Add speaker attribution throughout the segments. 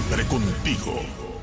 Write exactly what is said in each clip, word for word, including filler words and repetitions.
Speaker 1: siempre contigo.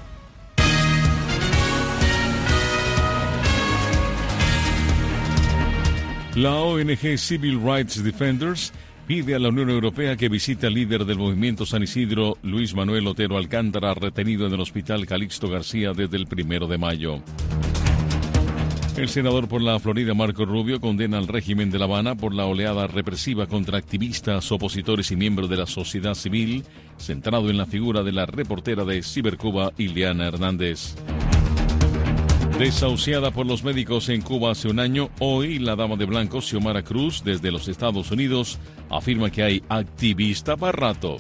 Speaker 1: La O N G Civil Rights Defenders pide a la Unión Europea que visite al líder del movimiento San Isidro, Luis Manuel Otero Alcántara, retenido en el Hospital Calixto García desde el primero de mayo. El senador por la Florida, Marco Rubio, condena al régimen de La Habana por la oleada represiva contra activistas, opositores y miembros de la sociedad civil, centrado en la figura de la reportera de Cibercuba, Ileana Hernández. Desahuciada por los médicos en Cuba hace un año, hoy la dama de blanco, Xiomara Cruz, desde los Estados Unidos, afirma que hay activista para rato.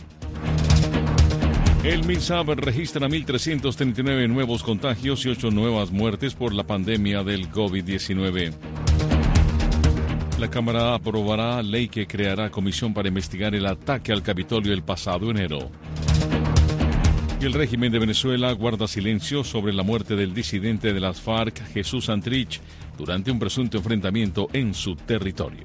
Speaker 1: El MINSAB registra mil trescientos treinta y nueve nuevos contagios y ocho nuevas muertes por la pandemia del COVID diecinueve. La Cámara aprobará ley que creará comisión para investigar el ataque al Capitolio el pasado enero. Y el régimen de Venezuela guarda silencio sobre la muerte del disidente de las FARC, Jesús Santrich, durante un presunto enfrentamiento en su territorio.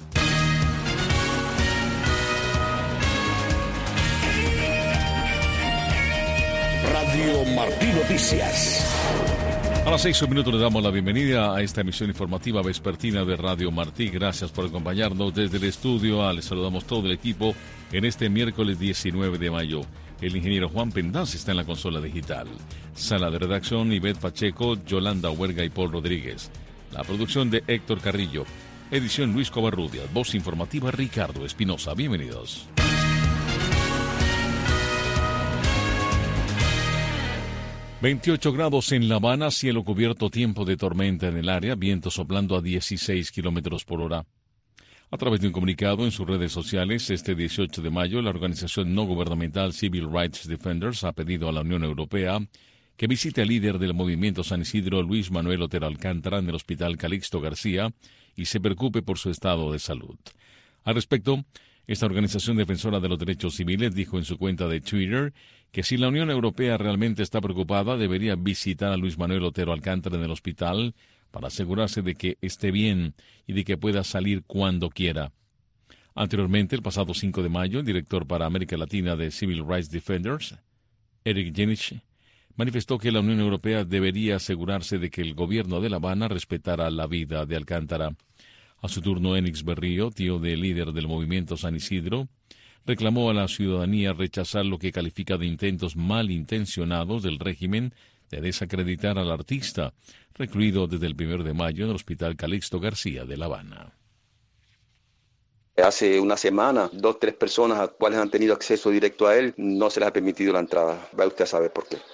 Speaker 2: Radio Martí Noticias.
Speaker 1: A las seis minutos le damos la bienvenida a esta emisión informativa vespertina de Radio Martí. Gracias por acompañarnos desde el estudio. Les saludamos todo el equipo en este miércoles diecinueve de mayo. El ingeniero Juan Pendaz está en la consola digital. Sala de redacción, Ivette Pacheco, Yolanda Huerga y Paul Rodríguez. La producción de Héctor Carrillo. Edición Luis Covarrubias. Voz informativa Ricardo Espinosa. Bienvenidos. veintiocho grados en La Habana, cielo cubierto, tiempo de tormenta en el área, viento soplando a dieciséis kilómetros por hora. A través de un comunicado en sus redes sociales, este dieciocho de mayo, la organización no gubernamental Civil Rights Defenders ha pedido a la Unión Europea que visite al líder del movimiento San Isidro, Luis Manuel Otero Alcántara, en el Hospital Calixto García y se preocupe por su estado de salud. Al respecto, esta organización defensora de los derechos civiles dijo en su cuenta de Twitter que si la Unión Europea realmente está preocupada, debería visitar a Luis Manuel Otero Alcántara en el hospital para asegurarse de que esté bien y de que pueda salir cuando quiera. Anteriormente, el pasado cinco de mayo, el director para América Latina de Civil Rights Defenders, Eric Jenich, manifestó que la Unión Europea debería asegurarse de que el gobierno de La Habana respetara la vida de Alcántara. A su turno, Enix Berrío, tío del líder del movimiento San Isidro, reclamó a la ciudadanía rechazar lo que califica de intentos malintencionados del régimen de desacreditar al artista, recluido desde el primero de mayo en el Hospital Calixto García de La Habana.
Speaker 3: Hace una semana, dos, tres personas a cuales han tenido acceso directo a él, no se les ha permitido la entrada. Va usted a saber por qué.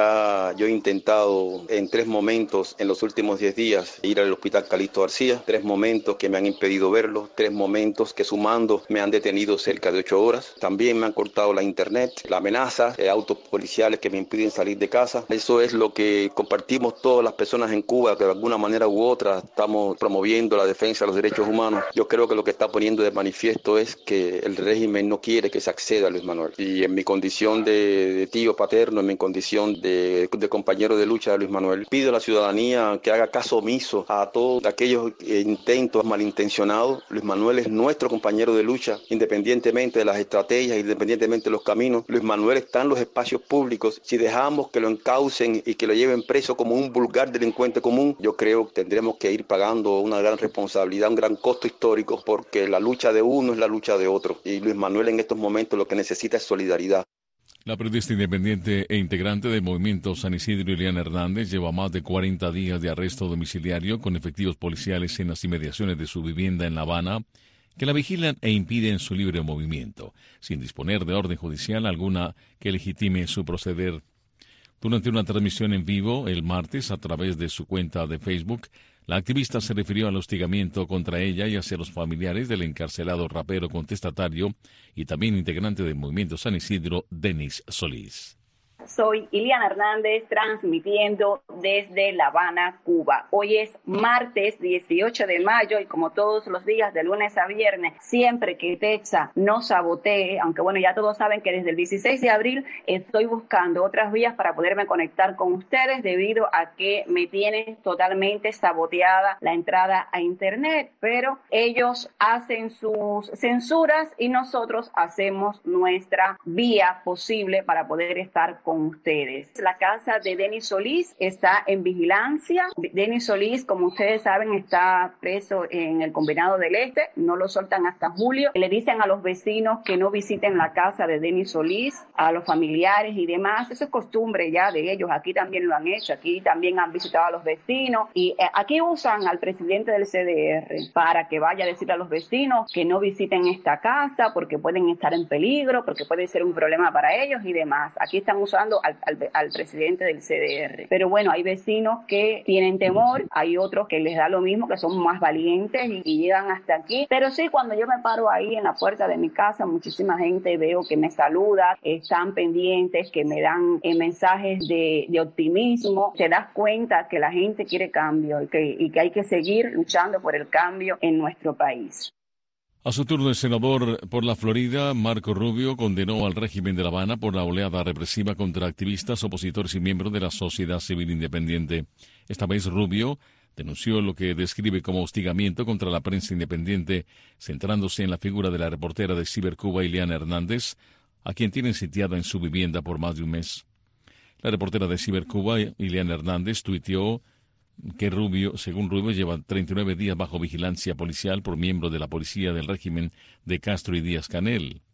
Speaker 3: Ya yo he intentado en tres momentos en los últimos diez días ir al Hospital Calixto García, tres momentos que me han impedido verlo, tres momentos que sumando me han detenido cerca de ocho horas. También me han cortado la internet, la amenaza, eh, autos policiales que me impiden salir de casa. Eso es lo que compartimos todas las personas en Cuba, que de alguna manera u otra estamos promoviendo la defensa de los derechos humanos. Yo creo que lo que está poniendo de manifiesto es que el régimen no quiere que se acceda a Luis Manuel. Y en mi condición de, de tío paterno, en mi condición De, de compañero de lucha de Luis Manuel, pido a la ciudadanía que haga caso omiso a todos aquellos intentos malintencionados. Luis Manuel es nuestro compañero de lucha, independientemente de las estrategias, independientemente de los caminos. Luis Manuel está en los espacios públicos. Si dejamos que lo encaucen y que lo lleven preso como un vulgar delincuente común, yo creo que tendremos que ir pagando una gran responsabilidad, un gran costo histórico, porque la lucha de uno es la lucha de otro. Y Luis Manuel en estos momentos lo que necesita es solidaridad.
Speaker 1: La periodista independiente e integrante del movimiento San Isidro, Ileana Hernández, lleva más de cuarenta días de arresto domiciliario con efectivos policiales en las inmediaciones de su vivienda en La Habana, que la vigilan e impiden su libre movimiento, sin disponer de orden judicial alguna que legitime su proceder. Durante una transmisión en vivo el martes a través de su cuenta de Facebook, la activista se refirió al hostigamiento contra ella y hacia los familiares del encarcelado rapero contestatario y también integrante del movimiento San Isidro, Denis Solís.
Speaker 4: Soy Ileana Hernández, transmitiendo desde La Habana, Cuba. Hoy es martes dieciocho de mayo y como todos los días de lunes a viernes, siempre que Texa no sabotee, aunque bueno, ya todos saben que desde el dieciséis de abril estoy buscando otras vías para poderme conectar con ustedes debido a que me tienen totalmente saboteada la entrada a internet, pero ellos hacen sus censuras y nosotros hacemos nuestra vía posible para poder estar con con ustedes. La casa de Denis Solís está en vigilancia. Denis Solís, como ustedes saben, está preso en el Combinado del Este, no lo soltan hasta julio. Le dicen a los vecinos que no visiten la casa de Denis Solís, a los familiares y demás. Eso es costumbre ya de ellos, aquí también lo han hecho, aquí también han visitado a los vecinos y eh, aquí usan al presidente del C D R para que vaya a decir a los vecinos que no visiten esta casa porque pueden estar en peligro, porque puede ser un problema para ellos y demás. Aquí están usando al, al, al presidente del C D R. Pero bueno, hay vecinos que tienen temor, hay otros que les da lo mismo, que son más valientes y, y llegan hasta aquí. Pero sí, cuando yo me paro ahí en la puerta de mi casa, muchísima gente veo que me saluda, están pendientes, que me dan eh, mensajes de, de optimismo. Te das cuenta que la gente quiere cambio y que, y que hay que seguir luchando por el cambio en nuestro país.
Speaker 1: A su turno, el senador por la Florida, Marco Rubio, condenó al régimen de La Habana por la oleada represiva contra activistas, opositores y miembros de la sociedad civil independiente. Esta vez Rubio denunció lo que describe como hostigamiento contra la prensa independiente, centrándose en la figura de la reportera de Cibercuba, Ileana Hernández, a quien tienen sitiada en su vivienda por más de un mes. La reportera de Cibercuba, Ileana Hernández, tuiteó que Rubio, según Rubio, lleva treinta y nueve días bajo vigilancia policial por miembros de la policía del régimen de Castro y Díaz-Canel.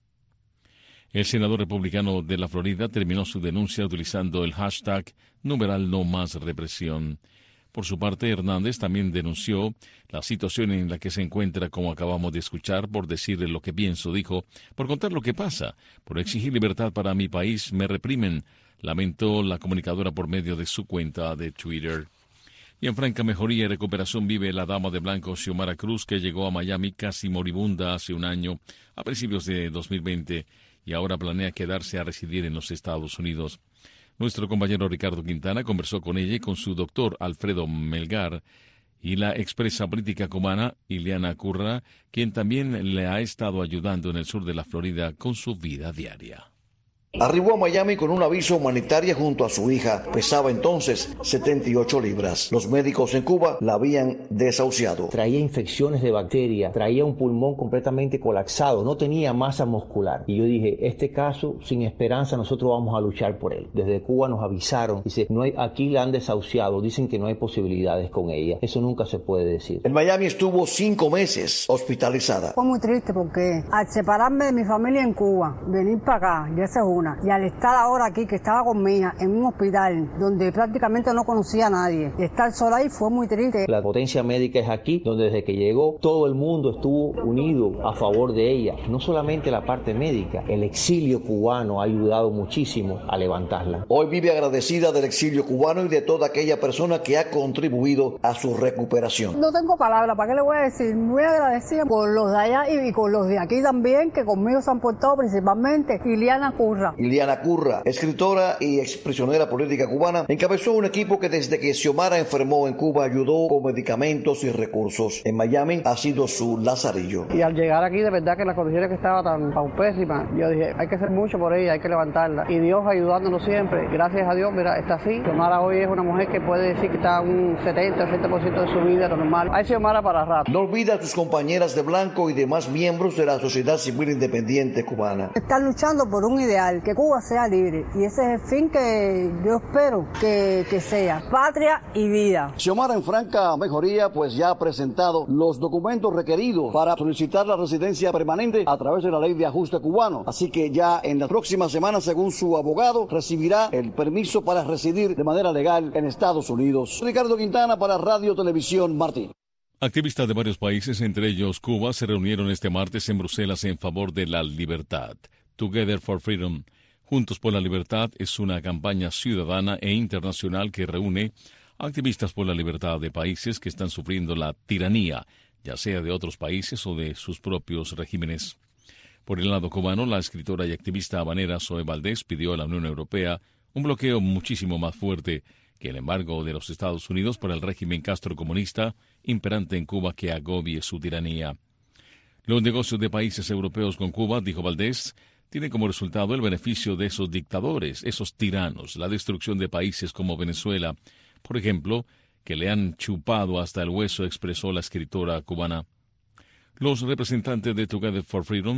Speaker 1: El senador republicano de la Florida terminó su denuncia utilizando el hashtag numeral no más represión. Por su parte, Hernández también denunció la situación en la que se encuentra, como acabamos de escuchar, por decirle lo que pienso, dijo, por contar lo que pasa, por exigir libertad para mi país, me reprimen, lamentó la comunicadora por medio de su cuenta de Twitter. Y en franca mejoría y recuperación vive la dama de blanco Xiomara Cruz, que llegó a Miami casi moribunda hace un año, a principios de dos mil veinte, y ahora planea quedarse a residir en los Estados Unidos. Nuestro compañero Ricardo Quintana conversó con ella y con su doctor Alfredo Melgar y la expresa política cubana Ileana Curra, quien también le ha estado ayudando en el sur de la Florida con su vida diaria.
Speaker 5: Arribó a Miami con una visa humanitaria junto a su hija. Pesaba entonces setenta y ocho libras. Los médicos en Cuba la habían desahuciado.
Speaker 6: Traía infecciones de bacteria, traía un pulmón completamente colapsado, no tenía masa muscular. Y yo dije, este caso, sin esperanza, nosotros vamos a luchar por él. Desde Cuba nos avisaron, dice, no hay, aquí la han desahuciado, dicen que no hay posibilidades con ella. Eso nunca se puede decir.
Speaker 5: En Miami estuvo cinco meses hospitalizada.
Speaker 7: Fue muy triste porque al separarme de mi familia en Cuba, venir para acá, ya se una. Y al estar ahora aquí, que estaba con mi hija, en un hospital donde prácticamente no conocía a nadie, estar sola ahí fue muy triste.
Speaker 6: La potencia médica es aquí, donde desde que llegó todo el mundo estuvo unido a favor de ella. No solamente la parte médica, el exilio cubano ha ayudado muchísimo a levantarla.
Speaker 5: Hoy vive agradecida del exilio cubano y de toda aquella persona que ha contribuido a su recuperación.
Speaker 7: No tengo palabras, ¿para qué le voy a decir? Muy agradecida por los de allá y con los de aquí también, que conmigo se han portado principalmente. Ileana Curra.
Speaker 5: Ileana Curra, escritora y exprisionera política cubana, encabezó un equipo que desde que Xiomara enfermó en Cuba ayudó con medicamentos y recursos. En Miami ha sido su lazarillo.
Speaker 8: Y al llegar aquí, de verdad que la condición que estaba tan paupésima, yo dije, hay que hacer mucho por ella, hay que levantarla. Y Dios ayudándonos siempre. Gracias a Dios, mira, está así. Xiomara hoy es una mujer que puede decir que está un setenta, ochenta por ciento de su vida normal. Hay Xiomara para rato.
Speaker 5: No olvida a sus compañeras de blanco y demás miembros de la sociedad civil independiente cubana.
Speaker 7: Están luchando por un ideal, que Cuba sea libre, y ese es el fin que yo espero que, que sea, patria y vida.
Speaker 5: Xiomara, en franca mejoría, pues ya ha presentado los documentos requeridos para solicitar la residencia permanente a través de la ley de ajuste cubano, así que ya en las próximas semanas, según su abogado, recibirá el permiso para residir de manera legal en Estados Unidos. Ricardo Quintana para Radio Televisión Martín.
Speaker 1: Activistas de varios países, entre ellos Cuba, se reunieron este martes en Bruselas en favor de la libertad. Together for Freedom. Juntos por la Libertad es una campaña ciudadana e internacional que reúne a activistas por la libertad de países que están sufriendo la tiranía, ya sea de otros países o de sus propios regímenes. Por el lado cubano, la escritora y activista habanera Zoe Valdés pidió a la Unión Europea un bloqueo muchísimo más fuerte que el embargo de los Estados Unidos por el régimen castrocomunista imperante en Cuba que agobie su tiranía. Los negocios de países europeos con Cuba, dijo Valdés, tiene como resultado el beneficio de esos dictadores, esos tiranos, la destrucción de países como Venezuela, por ejemplo, que le han chupado hasta el hueso, expresó la escritora cubana. Los representantes de Together for Freedom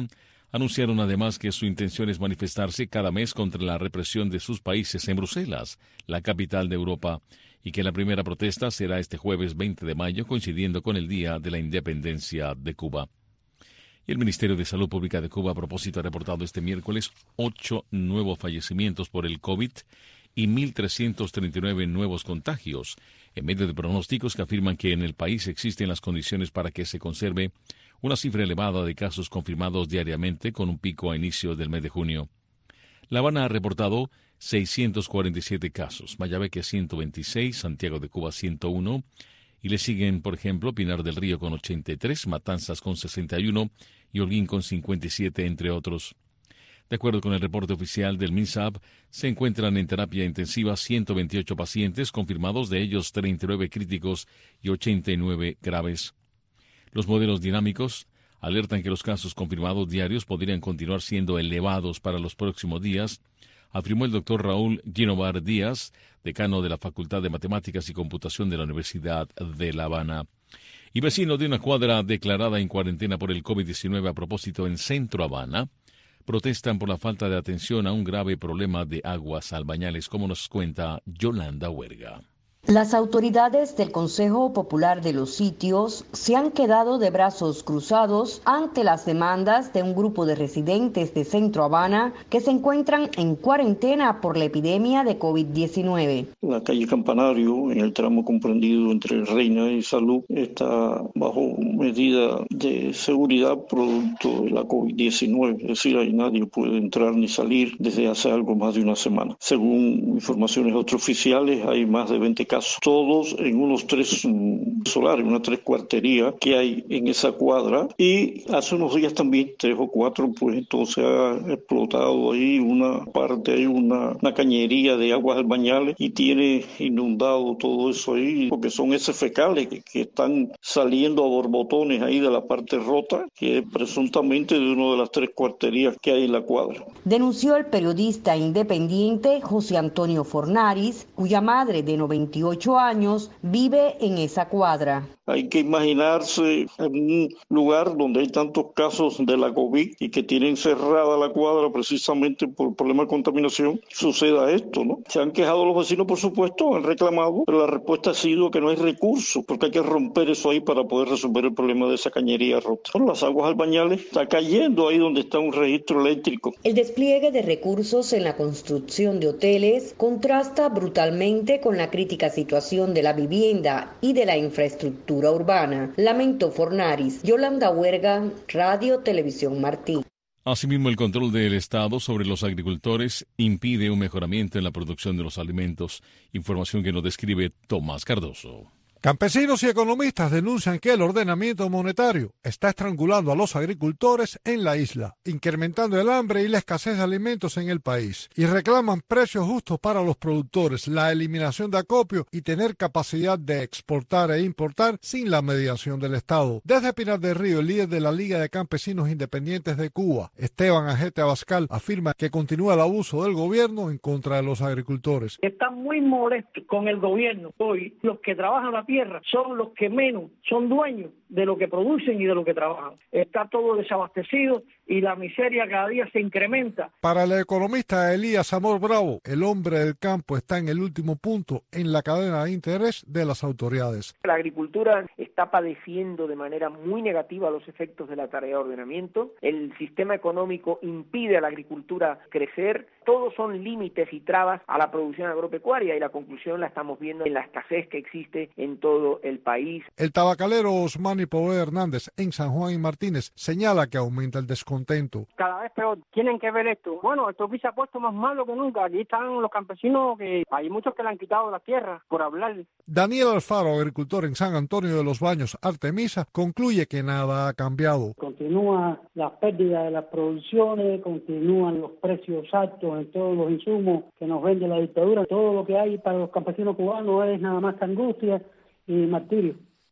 Speaker 1: Anunciaron además que su intención es manifestarse cada mes contra la represión de sus países en Bruselas, la capital de Europa, y que la primera protesta será este jueves veinte de mayo, coincidiendo con el Día de la Independencia de Cuba. Y el Ministerio de Salud Pública de Cuba, a propósito, ha reportado este miércoles ocho nuevos fallecimientos por el COVID y mil trescientos treinta y nueve nuevos contagios, en medio de pronósticos que afirman que en el país existen las condiciones para que se conserve una cifra elevada de casos confirmados diariamente, con un pico a inicios del mes de junio. La Habana ha reportado seiscientos cuarenta y siete casos, Mayabeque ciento veintiséis, Santiago de Cuba ciento uno, y le siguen, por ejemplo, Pinar del Río con ochenta y tres, Matanzas con sesenta y uno y Holguín con cincuenta y siete, entre otros. De acuerdo con el reporte oficial del MINSAB, se encuentran en terapia intensiva ciento veintiocho pacientes confirmados, de ellos treinta y nueve críticos y ochenta y nueve graves. Los modelos dinámicos alertan que los casos confirmados diarios podrían continuar siendo elevados para los próximos días, afirmó el doctor Raúl Guinovar Díaz, decano de la Facultad de Matemáticas y Computación de la Universidad de La Habana. Y vecinos de una cuadra declarada en cuarentena por el COVID diecinueve a propósito en Centro Habana protestan por la falta de atención a un grave problema de aguas albañales, como nos cuenta Yolanda Huerga.
Speaker 9: Las autoridades del Consejo Popular de los Sitios se han quedado de brazos cruzados ante las demandas de un grupo de residentes de Centro Habana que se encuentran en cuarentena por la epidemia de COVID diecinueve.
Speaker 10: La calle Campanario, en el tramo comprendido entre Reina y Salud, está bajo medida de seguridad producto de la COVID diecinueve, es decir, ahí nadie puede entrar ni salir desde hace algo más de una semana. Según informaciones extraoficiales, hay más de veinte casos, todos en unos tres um, solares, unas tres cuarterías que hay en esa cuadra, y hace unos días también, tres o cuatro, pues entonces ha explotado ahí una parte, hay una, una cañería de aguas albañales y tiene inundado todo eso ahí, porque son heces fecales que, que están saliendo a borbotones ahí de la parte rota, que es presuntamente de una de las tres cuarterías que hay en la cuadra.
Speaker 9: Denunció el periodista independiente José Antonio Fornaris, cuya madre de noventa y ocho años vive en esa cuadra.
Speaker 10: Hay que imaginarse en un lugar donde hay tantos casos de la COVID y que tienen cerrada la cuadra precisamente por problemas de contaminación, suceda esto, ¿no? Se han quejado los vecinos, por supuesto, han reclamado, pero la respuesta ha sido que no hay recursos, porque hay que romper eso ahí para poder resolver el problema de esa cañería rota. Bueno, las aguas albañales está cayendo ahí donde está un registro eléctrico.
Speaker 9: El despliegue de recursos en la construcción de hoteles contrasta brutalmente con la crítica situación de la vivienda y de la infraestructura urbana. Lamento Fornaris. Yolanda Huerga, Radio Televisión Martí.
Speaker 1: Asimismo, el control del Estado sobre los agricultores impide un mejoramiento en la producción de los alimentos, información que nos describe Tomás Cardoso.
Speaker 11: Campesinos y economistas denuncian que el ordenamiento monetario está estrangulando a los agricultores en la isla, incrementando el hambre y la escasez de alimentos en el país, y reclaman precios justos para los productores, la eliminación de acopio y tener capacidad de exportar e importar sin la mediación del Estado. Desde Pinar del Río, el líder de la Liga de Campesinos Independientes de Cuba, Esteban Ajete Abascal, afirma que continúa el abuso del gobierno en contra de los agricultores.
Speaker 12: Están muy molestos con el gobierno. Hoy los que trabajan la tierra son los que menos son dueños de lo que producen y de lo que trabajan. Está todo desabastecido y la miseria cada día se incrementa.
Speaker 11: Para el economista Elías Amor Bravo, el hombre del campo está en el último punto en la cadena de interés de las autoridades.
Speaker 13: La agricultura está padeciendo de manera muy negativa los efectos de la tarea de ordenamiento. El sistema económico impide a la agricultura crecer. Todos son límites y trabas a la producción agropecuaria y la conclusión la estamos viendo en la escasez que existe en todo el país.
Speaker 11: El tabacalero Osmani Pobre Hernández en San Juan y Martínez señala que aumenta el descontento.
Speaker 14: Cada vez peor. Tienen que ver esto. Bueno, esto se ha puesto más malo que nunca. Aquí están los campesinos, que hay muchos que le han quitado la tierra por hablar.
Speaker 11: Daniel Alfaro, agricultor en San Antonio de los Baños, Artemisa, concluye que nada ha cambiado.
Speaker 15: Continúa la pérdida de las producciones, continúan los precios altos en todos los insumos que nos vende la dictadura. Todo lo que hay para los campesinos cubanos es nada más que angustia y martirio.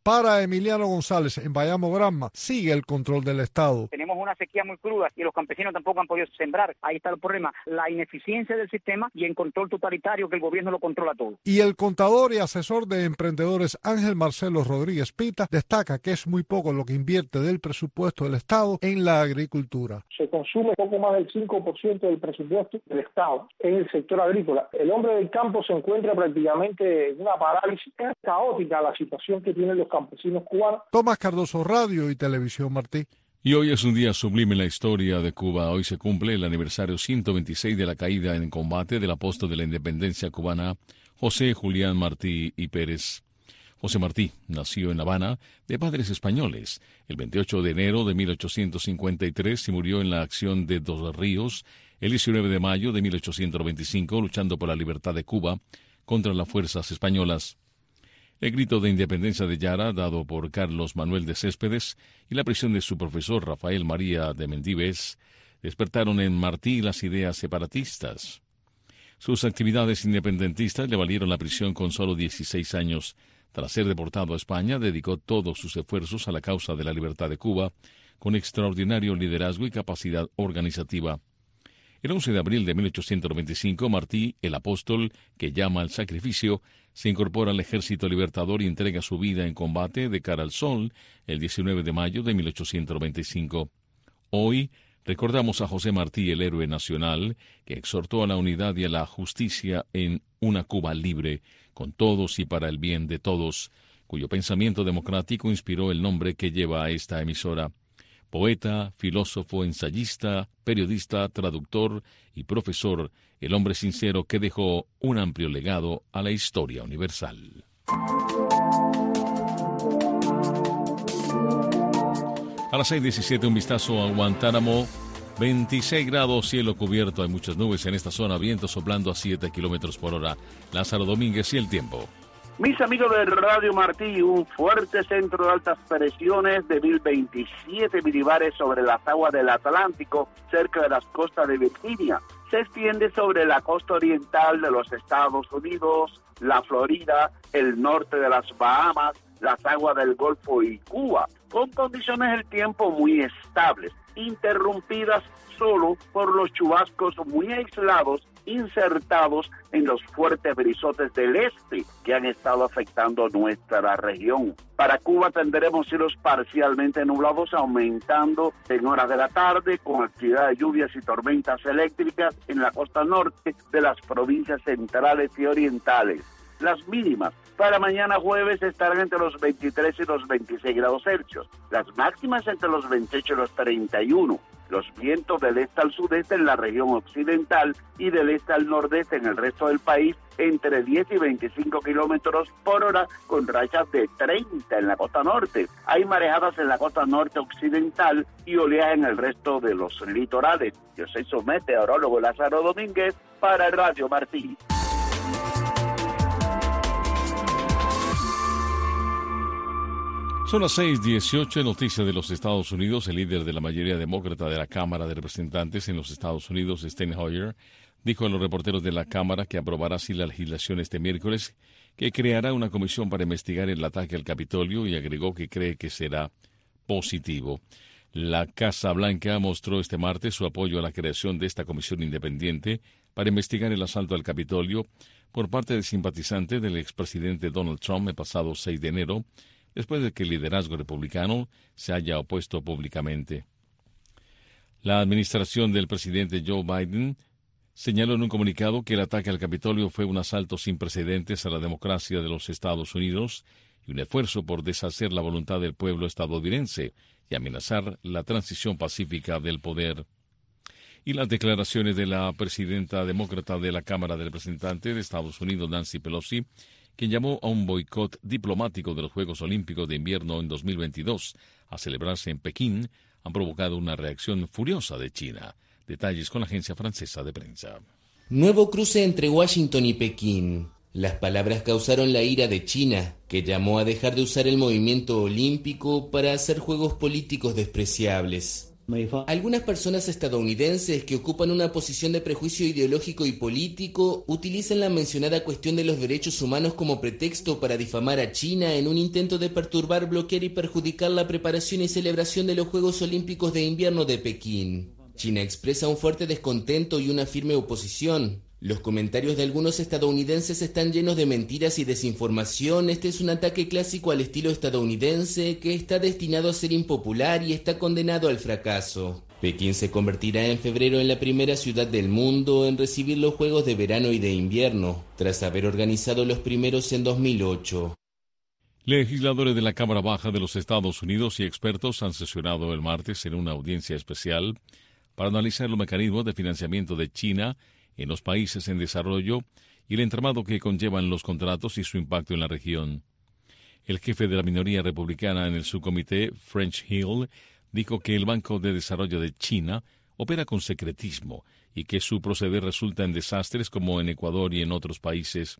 Speaker 11: Para Emiliano González, en Bayamo Granma, sigue el control del Estado.
Speaker 14: Tenemos una sequía muy cruda y los campesinos tampoco han podido sembrar. Ahí está el problema, la ineficiencia del sistema y el control totalitario que el gobierno lo controla todo.
Speaker 11: Y el contador y asesor de emprendedores Ángel Marcelo Rodríguez Pita destaca que es muy poco lo que invierte del presupuesto del Estado en la agricultura.
Speaker 16: Se consume poco más del cinco por ciento del presupuesto del Estado en el sector agrícola. El hombre del campo se encuentra prácticamente en una parálisis. Es caótica la situación que tienen los campesinos cubanos.
Speaker 11: Tomás Cardoso, Radio y Televisión Martí.
Speaker 1: Y hoy es un día sublime en la historia de Cuba. Hoy se cumple el aniversario ciento veintiséis de la caída en combate del apóstol de la independencia cubana, José Julián Martí y Pérez. José Martí nació en La Habana de padres españoles el veintiocho de enero de mil ochocientos cincuenta y tres y murió en la acción de Dos Ríos el diecinueve de mayo de mil ochocientos veinticinco, luchando por la libertad de Cuba contra las fuerzas españolas. El grito de independencia de Yara, dado por Carlos Manuel de Céspedes, y la prisión de su profesor Rafael María de Mendívez, despertaron en Martí las ideas separatistas. Sus actividades independentistas le valieron la prisión con solo dieciséis años. Tras ser deportado a España, dedicó todos sus esfuerzos a la causa de la libertad de Cuba, con extraordinario liderazgo y capacidad organizativa. El once de abril de mil ochocientos veinticinco, Martí, el apóstol que llama al sacrificio, se incorpora al Ejército Libertador y entrega su vida en combate de cara al sol el diecinueve de mayo de mil ochocientos veinticinco. Hoy recordamos a José Martí, el héroe nacional, que exhortó a la unidad y a la justicia en una Cuba libre, con todos y para el bien de todos, cuyo pensamiento democrático inspiró el nombre que lleva a esta emisora. Poeta, filósofo, ensayista, periodista, traductor y profesor, el hombre sincero que dejó un amplio legado a la historia universal. A las seis diecisiete, un vistazo a Guantánamo. veintiséis grados, cielo cubierto, hay muchas nubes en esta zona, viento soplando a siete kilómetros por hora. Lázaro Domínguez y el tiempo.
Speaker 17: Mis amigos de Radio Martí, un fuerte centro de altas presiones de mil veintisiete milibares sobre las aguas del Atlántico, cerca de las costas de Virginia. Se extiende sobre la costa oriental de los Estados Unidos, la Florida, el norte de las Bahamas, las aguas del Golfo y Cuba, con condiciones del tiempo muy estables, interrumpidas solo por los chubascos muy aislados insertados en los fuertes brisotes del este que han estado afectando nuestra región. Para Cuba tendremos cielos parcialmente nublados aumentando en horas de la tarde con actividad de lluvias y tormentas eléctricas en la costa norte de las provincias centrales y orientales. Las mínimas para mañana jueves estarán entre los veintitrés y los veintiséis grados Celsius, las máximas entre los veintiocho y los treinta y uno. Los vientos del este al sudeste en la región occidental y del este al nordeste en el resto del país entre diez y veinticinco kilómetros por hora con rachas de treinta en la costa norte. Hay marejadas en la costa norte occidental y oleaje en el resto de los litorales. Yo soy su meteorólogo Lázaro Domínguez para Radio Martí.
Speaker 1: Son las seis dieciocho, noticias de los Estados Unidos. El líder de la mayoría demócrata de la Cámara de Representantes en los Estados Unidos, Steny Hoyer, dijo a los reporteros de la Cámara que aprobará así la legislación este miércoles, que creará una comisión para investigar el ataque al Capitolio y agregó que cree que será positivo. La Casa Blanca mostró este martes su apoyo a la creación de esta comisión independiente para investigar el asalto al Capitolio por parte de simpatizantes del expresidente Donald Trump el pasado seis de enero, después de que el liderazgo republicano se haya opuesto públicamente. La administración del presidente Joe Biden señaló en un comunicado que el ataque al Capitolio fue un asalto sin precedentes a la democracia de los Estados Unidos y un esfuerzo por deshacer la voluntad del pueblo estadounidense y amenazar la transición pacífica del poder. Y las declaraciones de la presidenta demócrata de la Cámara de Representantes de Estados Unidos, Nancy Pelosi, quien llamó a un boicot diplomático de los Juegos Olímpicos de Invierno en dos mil veintidós a celebrarse en Pekín, han provocado una reacción furiosa de China. Detalles con la agencia francesa de prensa.
Speaker 18: Nuevo cruce entre Washington y Pekín. Las palabras causaron la ira de China, que llamó a dejar de usar el movimiento olímpico para hacer juegos políticos despreciables. Algunas personas estadounidenses que ocupan una posición de prejuicio ideológico y político utilizan la mencionada cuestión de los derechos humanos como pretexto para difamar a China en un intento de perturbar, bloquear y perjudicar la preparación y celebración de los Juegos Olímpicos de Invierno de Pekín. China expresa un fuerte descontento y una firme oposición. Los comentarios de algunos estadounidenses están llenos de mentiras y desinformación. Este es un ataque clásico al estilo estadounidense que está destinado a ser impopular y está condenado al fracaso. Pekín se convertirá en febrero en la primera ciudad del mundo en recibir los Juegos de Verano y de Invierno, tras haber organizado los primeros en dos mil ocho.
Speaker 1: Legisladores de la Cámara Baja de los Estados Unidos y expertos han sesionado el martes en una audiencia especial para analizar los mecanismos de financiamiento de China en los países en desarrollo y el entramado que conllevan los contratos y su impacto en la región. El jefe de la minoría republicana en el subcomité, French Hill, dijo que el Banco de Desarrollo de China opera con secretismo y que su proceder resulta en desastres como en Ecuador y en otros países.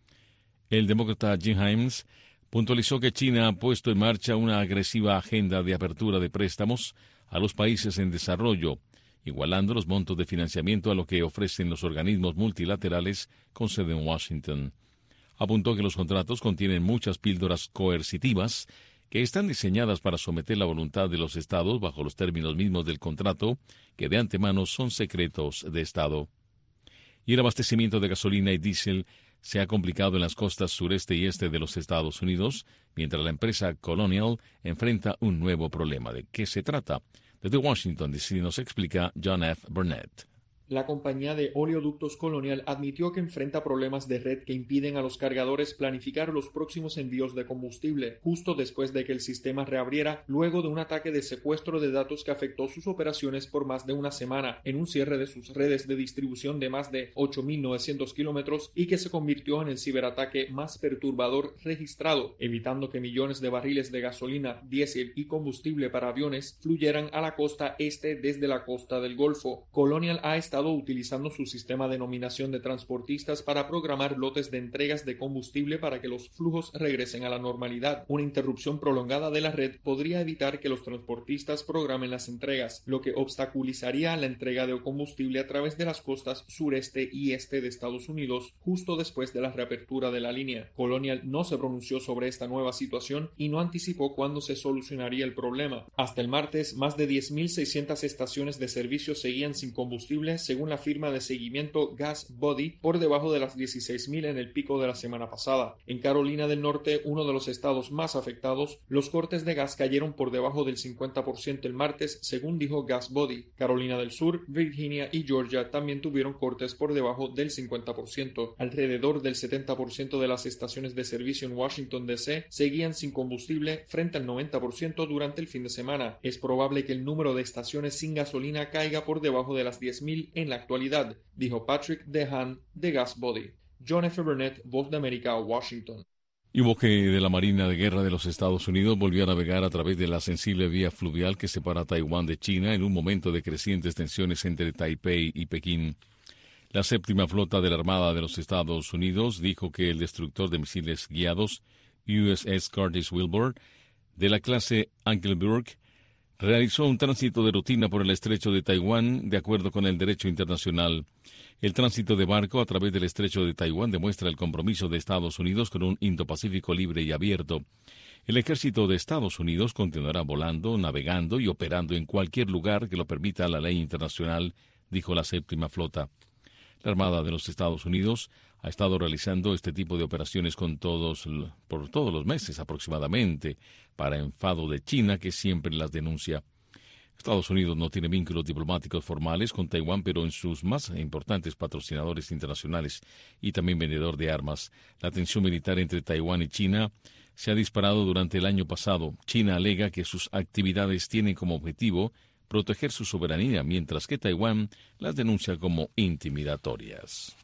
Speaker 1: El demócrata Jim Himes puntualizó que China ha puesto en marcha una agresiva agenda de apertura de préstamos a los países en desarrollo, igualando los montos de financiamiento a lo que ofrecen los organismos multilaterales con sede en Washington. Apuntó que los contratos contienen muchas píldoras coercitivas que están diseñadas para someter la voluntad de los estados bajo los términos mismos del contrato, que de antemano son secretos de Estado. Y el abastecimiento de gasolina y diésel se ha complicado en las costas sureste y este de los Estados Unidos, mientras la empresa Colonial enfrenta un nuevo problema. ¿De qué se trata? Desde Washington, D C, nos explica John F. Burnett.
Speaker 19: La compañía de oleoductos Colonial admitió que enfrenta problemas de red que impiden a los cargadores planificar los próximos envíos de combustible, justo después de que el sistema reabriera luego de un ataque de secuestro de datos que afectó sus operaciones por más de una semana en un cierre de sus redes de distribución de más de ocho mil novecientos kilómetros y que se convirtió en el ciberataque más perturbador registrado, evitando que millones de barriles de gasolina, diésel y combustible para aviones fluyeran a la costa este desde la costa del Golfo. Colonial ha estado utilizando su sistema de nominación de transportistas para programar lotes de entregas de combustible para que los flujos regresen a la normalidad. Una interrupción prolongada de la red podría evitar que los transportistas programen las entregas, lo que obstaculizaría la entrega de combustible a través de las costas sureste y este de Estados Unidos justo después de la reapertura de la línea. Colonial no se pronunció sobre esta nueva situación y no anticipó cuándo se solucionaría el problema. Hasta el martes, más de diez mil seiscientas estaciones de servicio seguían sin combustible, según la firma de seguimiento GasBuddy, por debajo de las dieciséis mil en el pico de la semana pasada. En Carolina del Norte, uno de los estados más afectados, los cortes de gas cayeron por debajo del cincuenta por ciento el martes, según dijo GasBuddy. Carolina del Sur, Virginia y Georgia también tuvieron cortes por debajo del cincuenta por ciento. Alrededor del setenta por ciento de las estaciones de servicio en Washington D C seguían sin combustible frente al noventa por ciento durante el fin de semana. Es probable que el número de estaciones sin gasolina caiga por debajo de las diez mil en la actualidad, dijo Patrick Dehan de GasBuddy. John F. Burnett, Voz de América, Washington.
Speaker 1: Y un buque de la Marina de Guerra de los Estados Unidos volvió a navegar a través de la sensible vía fluvial que separa a Taiwán de China en un momento de crecientes tensiones entre Taipei y Pekín. La séptima flota de la Armada de los Estados Unidos dijo que el destructor de misiles guiados U S S Curtis Wilbur de la clase Ankelburg realizó un tránsito de rutina por el estrecho de Taiwán de acuerdo con el derecho internacional. El tránsito de barco a través del estrecho de Taiwán demuestra el compromiso de Estados Unidos con un Indo-Pacífico libre y abierto. El ejército de Estados Unidos continuará volando, navegando y operando en cualquier lugar que lo permita la ley internacional, dijo la séptima flota. La Armada de los Estados Unidos ha estado realizando este tipo de operaciones con todos, por todos los meses aproximadamente, para enfado de China, que siempre las denuncia. Estados Unidos no tiene vínculos diplomáticos formales con Taiwán, pero en sus más importantes patrocinadores internacionales y también vendedor de armas. La tensión militar entre Taiwán y China se ha disparado durante el año pasado. China alega que sus actividades tienen como objetivo proteger su soberanía, mientras que Taiwán las denuncia como intimidatorias.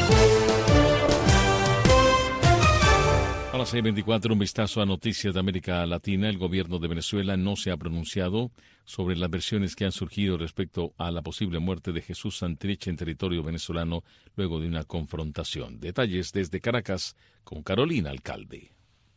Speaker 1: A las seis veinticuatro, un vistazo a noticias de América Latina. El gobierno de Venezuela no se ha pronunciado sobre las versiones que han surgido respecto a la posible muerte de Jesús Santrich en territorio venezolano luego de una confrontación. Detalles desde Caracas con Carolina Alcalde.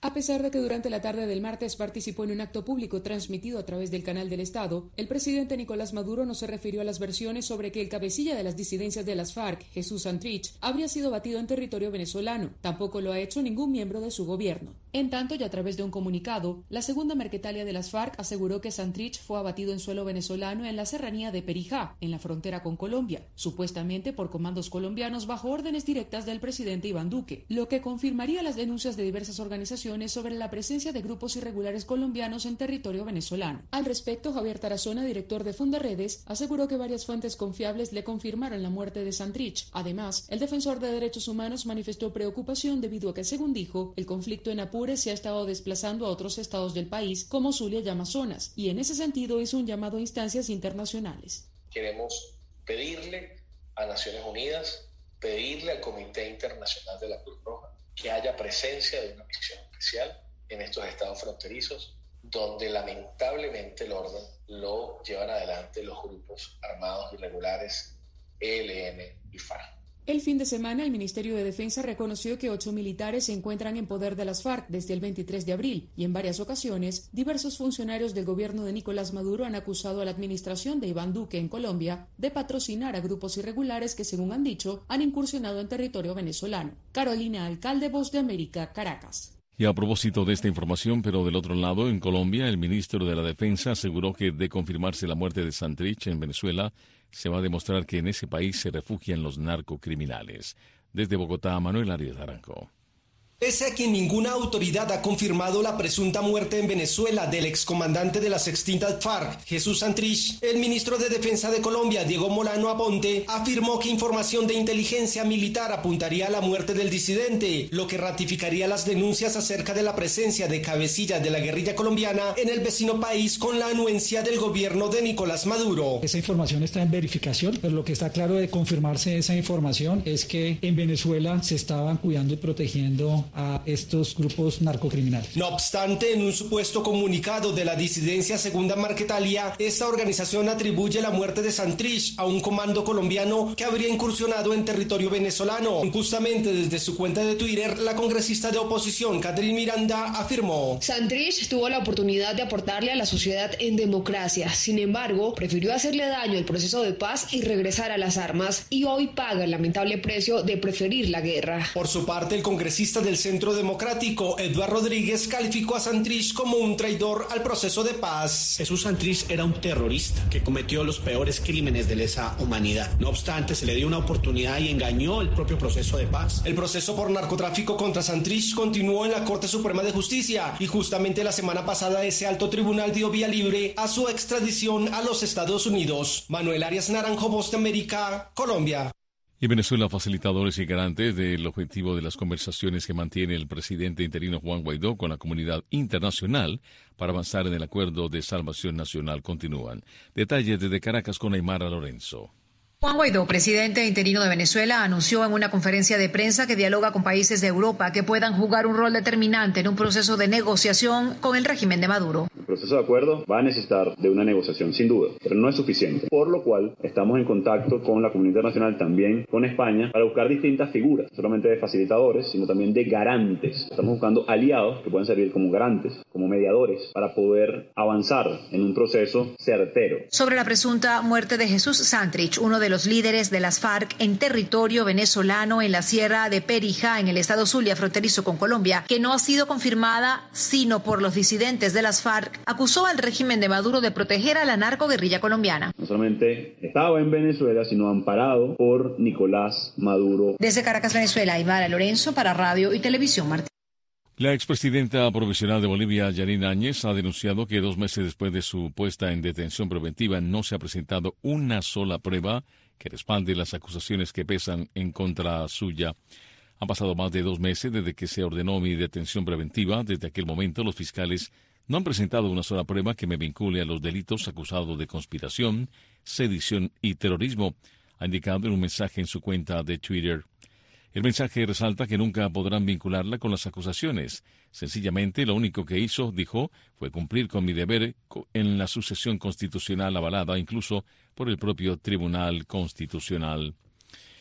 Speaker 20: A pesar de que durante la tarde del martes participó en un acto público transmitido a través del canal del Estado, el presidente Nicolás Maduro no se refirió a las versiones sobre que el cabecilla de las disidencias de las FARC, Jesús Santrich, habría sido batido en territorio venezolano. Tampoco lo ha hecho ningún miembro de su gobierno. En tanto, y a través de un comunicado, la segunda merquetalia de las FARC aseguró que Santrich fue abatido en suelo venezolano en la serranía de Perijá, en la frontera con Colombia, supuestamente por comandos colombianos bajo órdenes directas del presidente Iván Duque, lo que confirmaría las denuncias de diversas organizaciones sobre la presencia de grupos irregulares colombianos en territorio venezolano. Al respecto, Javier Tarazona, director de Fundaredes, aseguró que varias fuentes confiables le confirmaron la muerte de Santrich. Además, el defensor de derechos humanos manifestó preocupación debido a que, según dijo, el conflicto en Apure se ha estado desplazando a otros estados del país, como Zulia y Amazonas, y en ese sentido hizo un llamado a instancias internacionales.
Speaker 21: Queremos pedirle a Naciones Unidas, pedirle al Comité Internacional de la Cruz Roja, que haya presencia de una misión especial en estos estados fronterizos, donde lamentablemente el orden lo llevan adelante los grupos armados irregulares E L N y FARC.
Speaker 20: El fin de semana, el Ministerio de Defensa reconoció que ocho militares se encuentran en poder de las FARC desde el veintitrés de abril y en varias ocasiones, diversos funcionarios del gobierno de Nicolás Maduro han acusado a la administración de Iván Duque en Colombia de patrocinar a grupos irregulares que, según han dicho, han incursionado en territorio venezolano. Carolina Alcalde, Voz de América, Caracas.
Speaker 1: Y a propósito de esta información, pero del otro lado, en Colombia, el ministro de la Defensa aseguró que, de confirmarse la muerte de Santrich en Venezuela, se va a demostrar que en ese país se refugian los narcocriminales. Desde Bogotá, Manuel Arias Naranjo.
Speaker 22: Pese a que ninguna autoridad ha confirmado la presunta muerte en Venezuela del excomandante de las extintas FARC, Jesús Santrich, el ministro de Defensa de Colombia, Diego Molano Aponte, afirmó que información de inteligencia militar apuntaría a la muerte del disidente, lo que ratificaría las denuncias acerca de la presencia de cabecillas de la guerrilla colombiana en el vecino país con la anuencia del gobierno de Nicolás Maduro.
Speaker 23: Esa información está en verificación, pero lo que está claro de confirmarse esa información es que en Venezuela se estaban cuidando y protegiendo a estos grupos narcocriminales.
Speaker 22: No obstante, en un supuesto comunicado de la disidencia Segunda Marquetalia, esta organización atribuye la muerte de Santrich a un comando colombiano que habría incursionado en territorio venezolano. Justamente desde su cuenta de Twitter, la congresista de oposición, Catherine Miranda, afirmó:
Speaker 24: Santrich tuvo la oportunidad de aportarle a la sociedad en democracia. Sin embargo, prefirió hacerle daño al proceso de paz y regresar a las armas, y hoy paga el lamentable precio de preferir la guerra.
Speaker 22: Por su parte, el congresista del Centro Democrático, Eduardo Rodríguez, calificó a Santrich como un traidor al proceso de paz.
Speaker 25: Jesús Santrich era un terrorista que cometió los peores crímenes de lesa humanidad. No obstante, se le dio una oportunidad y engañó el propio proceso de paz.
Speaker 22: El proceso por narcotráfico contra Santrich continuó en la Corte Suprema de Justicia y justamente la semana pasada ese alto tribunal dio vía libre a su extradición a los Estados Unidos. Manuel Arias Naranjo, Voz de América, Colombia.
Speaker 1: Y Venezuela, facilitadores y garantes del objetivo de las conversaciones que mantiene el presidente interino Juan Guaidó con la comunidad internacional para avanzar en el acuerdo de salvación nacional continúan. Detalles desde Caracas con Aymara Lorenzo.
Speaker 26: Juan Guaidó, presidente interino de Venezuela, anunció en una conferencia de prensa que dialoga con países de Europa que puedan jugar un rol determinante en un proceso de negociación con el régimen de Maduro.
Speaker 27: El proceso de acuerdo va a necesitar de una negociación sin duda, pero no es suficiente, por lo cual estamos en contacto con la comunidad internacional, también con España, para buscar distintas figuras, no solamente de facilitadores, sino también de garantes. Estamos buscando aliados que puedan servir como garantes, como mediadores, para poder avanzar en un proceso certero.
Speaker 26: Sobre la presunta muerte de Jesús Santrich, uno de los líderes de las FARC en territorio venezolano en la sierra de Perijá, en el estado Zulia, fronterizo con Colombia, que no ha sido confirmada sino por los disidentes de las FARC, acusó al régimen de Maduro de proteger a la narcoguerrilla colombiana.
Speaker 27: No solamente estaba en Venezuela, sino amparado por Nicolás Maduro.
Speaker 26: Desde Caracas, Venezuela, Aymara Lorenzo para Radio y Televisión Martín.
Speaker 1: La expresidenta provisional de Bolivia, Yanina Áñez, ha denunciado que dos meses después de su puesta en detención preventiva no se ha presentado una sola prueba que respalde las acusaciones que pesan en contra suya. Han pasado más de dos meses desde que se ordenó mi detención preventiva. Desde aquel momento, los fiscales no han presentado una sola prueba que me vincule a los delitos acusados de conspiración, sedición y terrorismo, ha indicado en un mensaje en su cuenta de Twitter. El mensaje resalta que nunca podrán vincularla con las acusaciones. Sencillamente, lo único que hizo, dijo, fue cumplir con mi deber en la sucesión constitucional avalada incluso por el propio Tribunal Constitucional.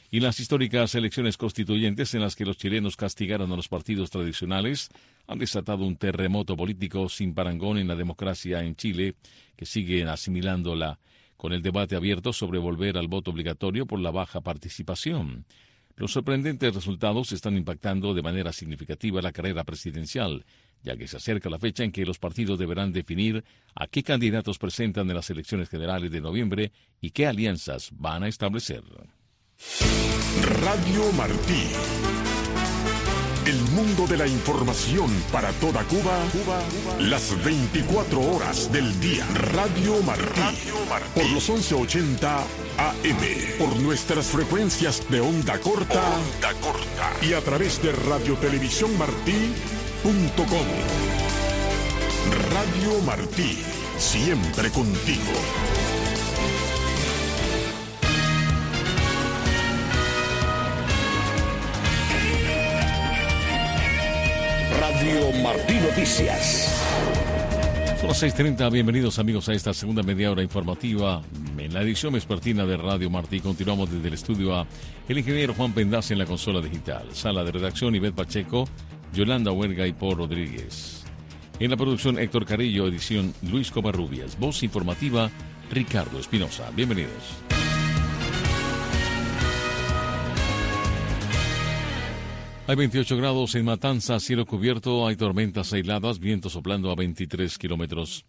Speaker 1: Y las históricas elecciones constituyentes en las que los chilenos castigaron a los partidos tradicionales han desatado un terremoto político sin parangón en la democracia en Chile, que sigue asimilándola con el debate abierto sobre volver al voto obligatorio por la baja participación. Los sorprendentes resultados están impactando de manera significativa la carrera presidencial, ya que se acerca la fecha en que los partidos deberán definir a qué candidatos presentan en las elecciones generales de noviembre y qué alianzas van a establecer.
Speaker 2: Radio Martí. El mundo de la información para toda Cuba, Cuba, Cuba. Las veinticuatro horas del día. Radio Martí. Radio Martí. Por los once ochenta A M. Por nuestras frecuencias de onda corta. Onda corta. Y a través de radio televisión martí punto com. Radio Martí. Siempre contigo. Radio Martí Noticias.
Speaker 1: Son las seis treinta, bienvenidos amigos a esta segunda media hora informativa. En la edición vespertina de Radio Martí continuamos desde el estudio A. El ingeniero Juan Pendas en la consola digital. Sala de redacción Ivette Pacheco, Yolanda Huerga y Paul Rodríguez. En la producción Héctor Carrillo, edición Luis Covarrubias. Voz informativa Ricardo Espinosa. Bienvenidos. Hay veintiocho grados en Matanza, cielo cubierto, hay tormentas aisladas, viento soplando a veintitrés kilómetros.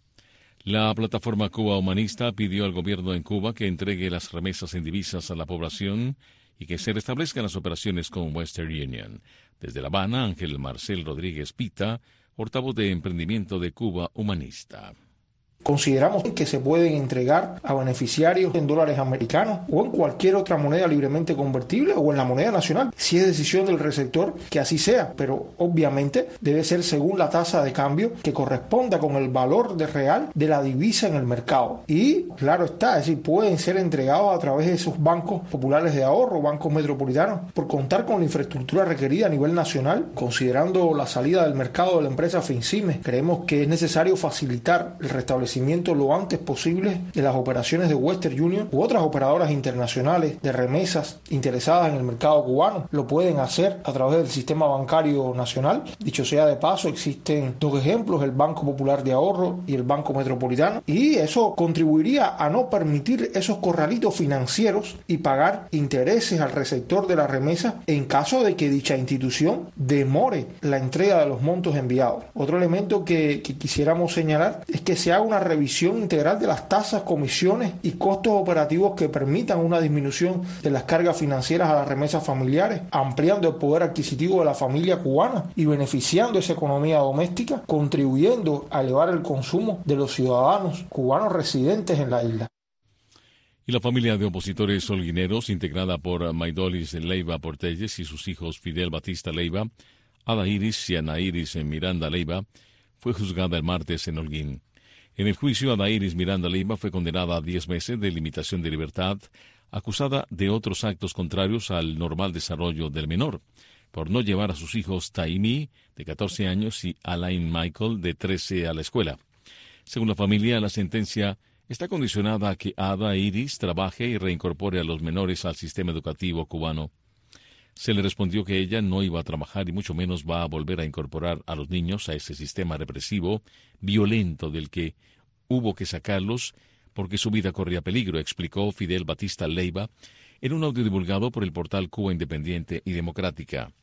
Speaker 1: La plataforma Cuba Humanista pidió al gobierno en Cuba que entregue las remesas en divisas a la población y que se restablezcan las operaciones con Western Union. Desde La Habana, Ángel Marcel Rodríguez Pita, portavoz de emprendimiento de Cuba Humanista.
Speaker 3: Consideramos que se pueden entregar a beneficiarios en dólares americanos o en cualquier otra moneda libremente convertible o en la moneda nacional, si es decisión del receptor que así sea, pero obviamente debe ser según la tasa de cambio que corresponda con el valor de real de la divisa en el mercado. Y claro está, es decir, pueden ser entregados a través de esos bancos populares de ahorro, bancos metropolitanos, por contar con la infraestructura requerida a nivel nacional. Considerando la salida del mercado de la empresa Fincime, creemos que es necesario facilitar el restablecimiento lo antes posible de las operaciones de Western Union u otras operadoras internacionales de remesas interesadas en el mercado cubano. Lo pueden hacer a través del sistema bancario nacional. Dicho sea de paso, existen dos ejemplos, el Banco Popular de Ahorro y el Banco Metropolitano, y eso contribuiría a no permitir esos corralitos financieros y pagar intereses al receptor de la remesa en caso de que dicha institución demore la entrega de los montos enviados. Otro elemento que, que quisiéramos señalar es que se haga una revisión integral de las tasas, comisiones y costos operativos que permitan una disminución de las cargas financieras a las remesas familiares, ampliando el poder adquisitivo de la familia cubana y beneficiando esa economía doméstica, contribuyendo a elevar el consumo de los ciudadanos cubanos residentes en la isla.
Speaker 1: Y la familia de opositores holguineros, integrada por Maidolis Leiva Portelles y sus hijos Fidel Batista Leiva, Ada Iris y Ana Iris Miranda Leiva, fue juzgada el martes en Holguín. En el juicio, Ada Iris Miranda Leiva fue condenada a diez meses de limitación de libertad, acusada de otros actos contrarios al normal desarrollo del menor, por no llevar a sus hijos Taimi, de catorce años, y Alain Michael, de trece, a la escuela. Según la familia, la sentencia está condicionada a que Ada Iris trabaje y reincorpore a los menores al sistema educativo cubano. Se le respondió que ella no iba a trabajar y mucho menos va a volver a incorporar a los niños a ese sistema represivo, violento, del que hubo que sacarlos porque su vida corría peligro, explicó Fidel Batista Leiva en un audio divulgado por el portal Cuba Independiente y Democrática.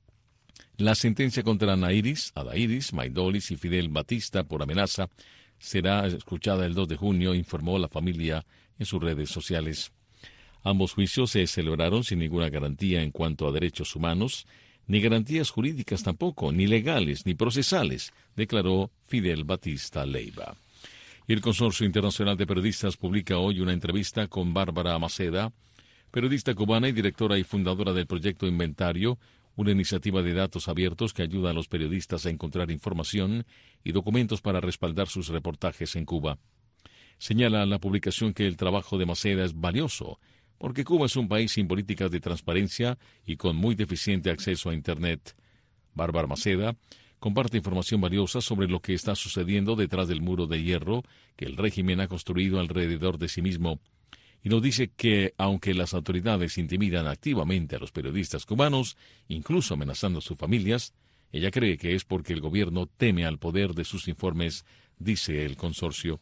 Speaker 1: La sentencia contra Ana Iris, Ada Iris, Maidolis y Fidel Batista por amenaza será escuchada el dos de junio, informó la familia en sus redes sociales. Ambos juicios se celebraron sin ninguna garantía en cuanto a derechos humanos, ni garantías jurídicas tampoco, ni legales, ni procesales, declaró Fidel Batista Leiva. Y el Consorcio Internacional de Periodistas publica hoy una entrevista con Bárbara Maceda, periodista cubana y directora y fundadora del proyecto Inventario, una iniciativa de datos abiertos que ayuda a los periodistas a encontrar información y documentos para respaldar sus reportajes en Cuba. Señala la publicación que el trabajo de Maceda es valioso, porque Cuba es un país sin políticas de transparencia y con muy deficiente acceso a Internet. Bárbara Maceda comparte información valiosa sobre lo que está sucediendo detrás del muro de hierro que el régimen ha construido alrededor de sí mismo, y nos dice que aunque las autoridades intimidan activamente a los periodistas cubanos, incluso amenazando a sus familias, ella cree que es porque el gobierno teme al poder de sus informes, dice el consorcio.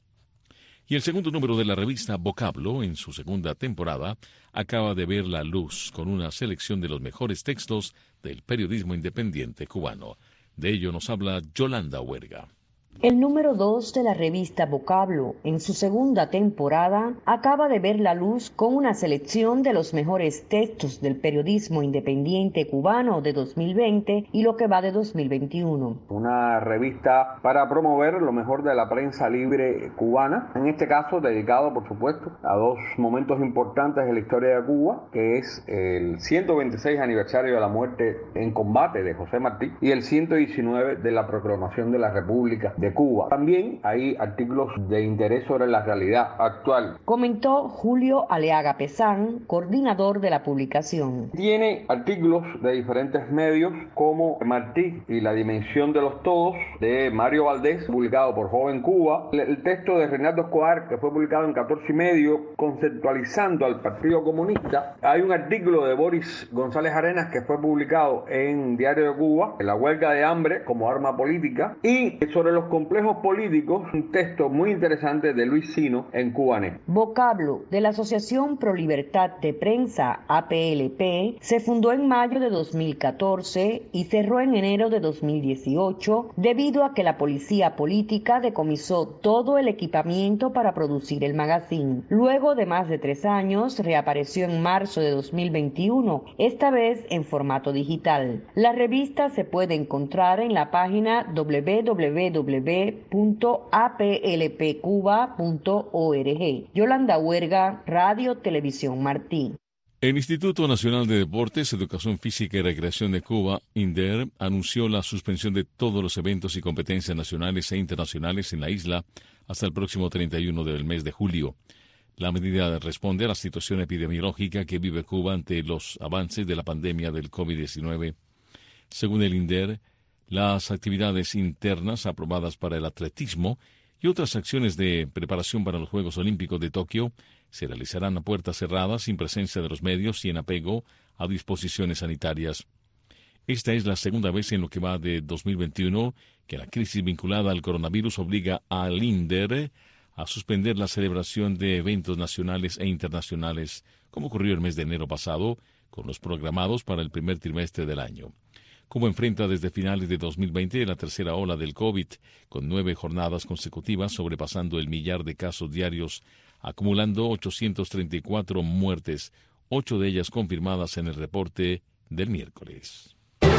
Speaker 1: Y el segundo número de la revista Vocablo, en su segunda temporada, acaba de ver la luz con una selección de los mejores textos del periodismo independiente cubano. De ello nos habla Yolanda Huerga.
Speaker 4: El número dos de la revista Vocablo, en su segunda temporada, acaba de ver la luz con una selección de los mejores textos del periodismo independiente cubano de dos mil veinte y lo que va de dos mil veintiuno.
Speaker 5: Una revista para promover lo mejor de la prensa libre cubana, en este caso dedicado, por supuesto, a dos momentos importantes de la historia de Cuba, que es el ciento veintiséis aniversario de la muerte en combate de José Martí y el ciento diecinueve de la proclamación de la República de Cuba. También hay artículos de interés sobre la realidad actual.
Speaker 4: Comentó Julio Aleaga Pesán, coordinador de la publicación.
Speaker 5: Tiene artículos de diferentes medios como Martí y la dimensión de los todos de Mario Valdés, publicado por Joven Cuba. El texto de Reinaldo Escobar, que fue publicado en catorce y medio, conceptualizando al Partido Comunista. Hay un artículo de Boris González Arenas que fue publicado en Diario de Cuba, en la huelga de hambre como arma política, y sobre los complejos políticos, un texto muy interesante de Luis Sino en Cubanet.
Speaker 4: Vocablo, de la Asociación Pro Libertad de Prensa, A P L P, se fundó en mayo de dos mil catorce y cerró en enero de dos mil dieciocho debido a que la policía política decomisó todo el equipamiento para producir el magazine. Luego de más de tres años, reapareció en marzo de dos mil veintiuno, esta vez en formato digital. La revista se puede encontrar en la página doble u doble u doble u punto a p l p cuba punto org. Yolanda Huerga, Radio Televisión Martí.
Speaker 1: El Instituto Nacional de Deportes, Educación Física y Recreación de Cuba, INDER, anunció la suspensión de todos los eventos y competencias nacionales e internacionales en la isla hasta el próximo treinta y uno del mes de julio. La medida responde a la situación epidemiológica que vive Cuba ante los avances de la pandemia del COVID diecinueve. Según el INDER, las actividades internas aprobadas para el atletismo y otras acciones de preparación para los Juegos Olímpicos de Tokio se realizarán a puertas cerradas sin presencia de los medios y en apego a disposiciones sanitarias. Esta es la segunda vez en lo que va de dos mil veintiuno que la crisis vinculada al coronavirus obliga al INDER a suspender la celebración de eventos nacionales e internacionales, como ocurrió el mes de enero pasado, con los programados para el primer trimestre del año. Cuba enfrenta desde finales de dos mil veinte la tercera ola del COVID, con nueve jornadas consecutivas sobrepasando el millar de casos diarios, acumulando ochocientas treinta y cuatro muertes, ocho de ellas confirmadas en el reporte del miércoles.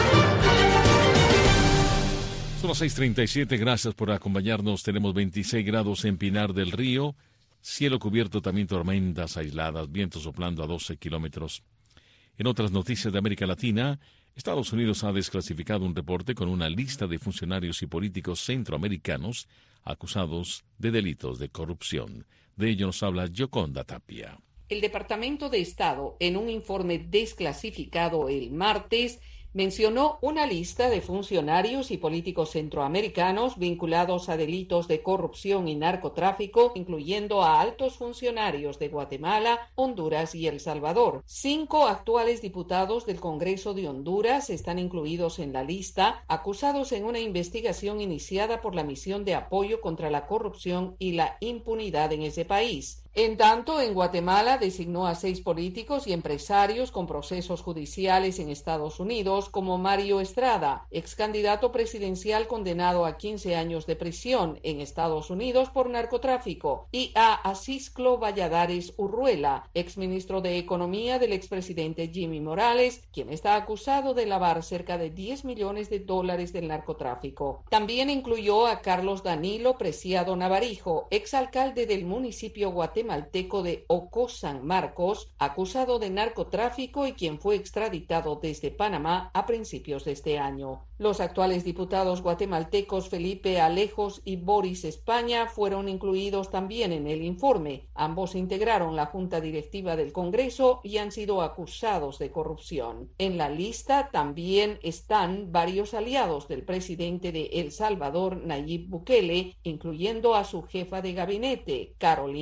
Speaker 1: Son las seis treinta y siete, gracias por acompañarnos. Tenemos veintiséis grados en Pinar del Río, cielo cubierto, también tormentas aisladas, viento soplando a doce kilómetros. En otras noticias de América Latina, Estados Unidos ha desclasificado un reporte con una lista de funcionarios y políticos centroamericanos acusados de delitos de corrupción. De ello nos habla Yoconda Tapia.
Speaker 6: El Departamento de Estado, en un informe desclasificado el martes, mencionó una lista de funcionarios y políticos centroamericanos vinculados a delitos de corrupción y narcotráfico, incluyendo a altos funcionarios de Guatemala, Honduras y El Salvador. Cinco actuales diputados del Congreso de Honduras están incluidos en la lista, acusados en una investigación iniciada por la Misión de Apoyo contra la Corrupción y la Impunidad en ese país. En tanto, en Guatemala designó a seis políticos y empresarios con procesos judiciales en Estados Unidos, como Mario Estrada, ex candidato presidencial condenado a quince años de prisión en Estados Unidos por narcotráfico, y a Acisclo Valladares Urruela, ex ministro de Economía del expresidente Jimmy Morales, quien está acusado de lavar cerca de diez millones de dólares del narcotráfico. También incluyó a Carlos Danilo Preciado Navarijo, ex alcalde del municipio guatemalteco malteco de Ocó San Marcos, acusado de narcotráfico y quien fue extraditado desde Panamá a principios de este año. Los actuales diputados guatemaltecos Felipe Alejos y Boris España fueron incluidos también en el informe. Ambos integraron la Junta Directiva del Congreso y han sido acusados de corrupción. En la lista también están varios aliados del presidente de El Salvador, Nayib Bukele, incluyendo a su jefa de gabinete, Carolina Resines,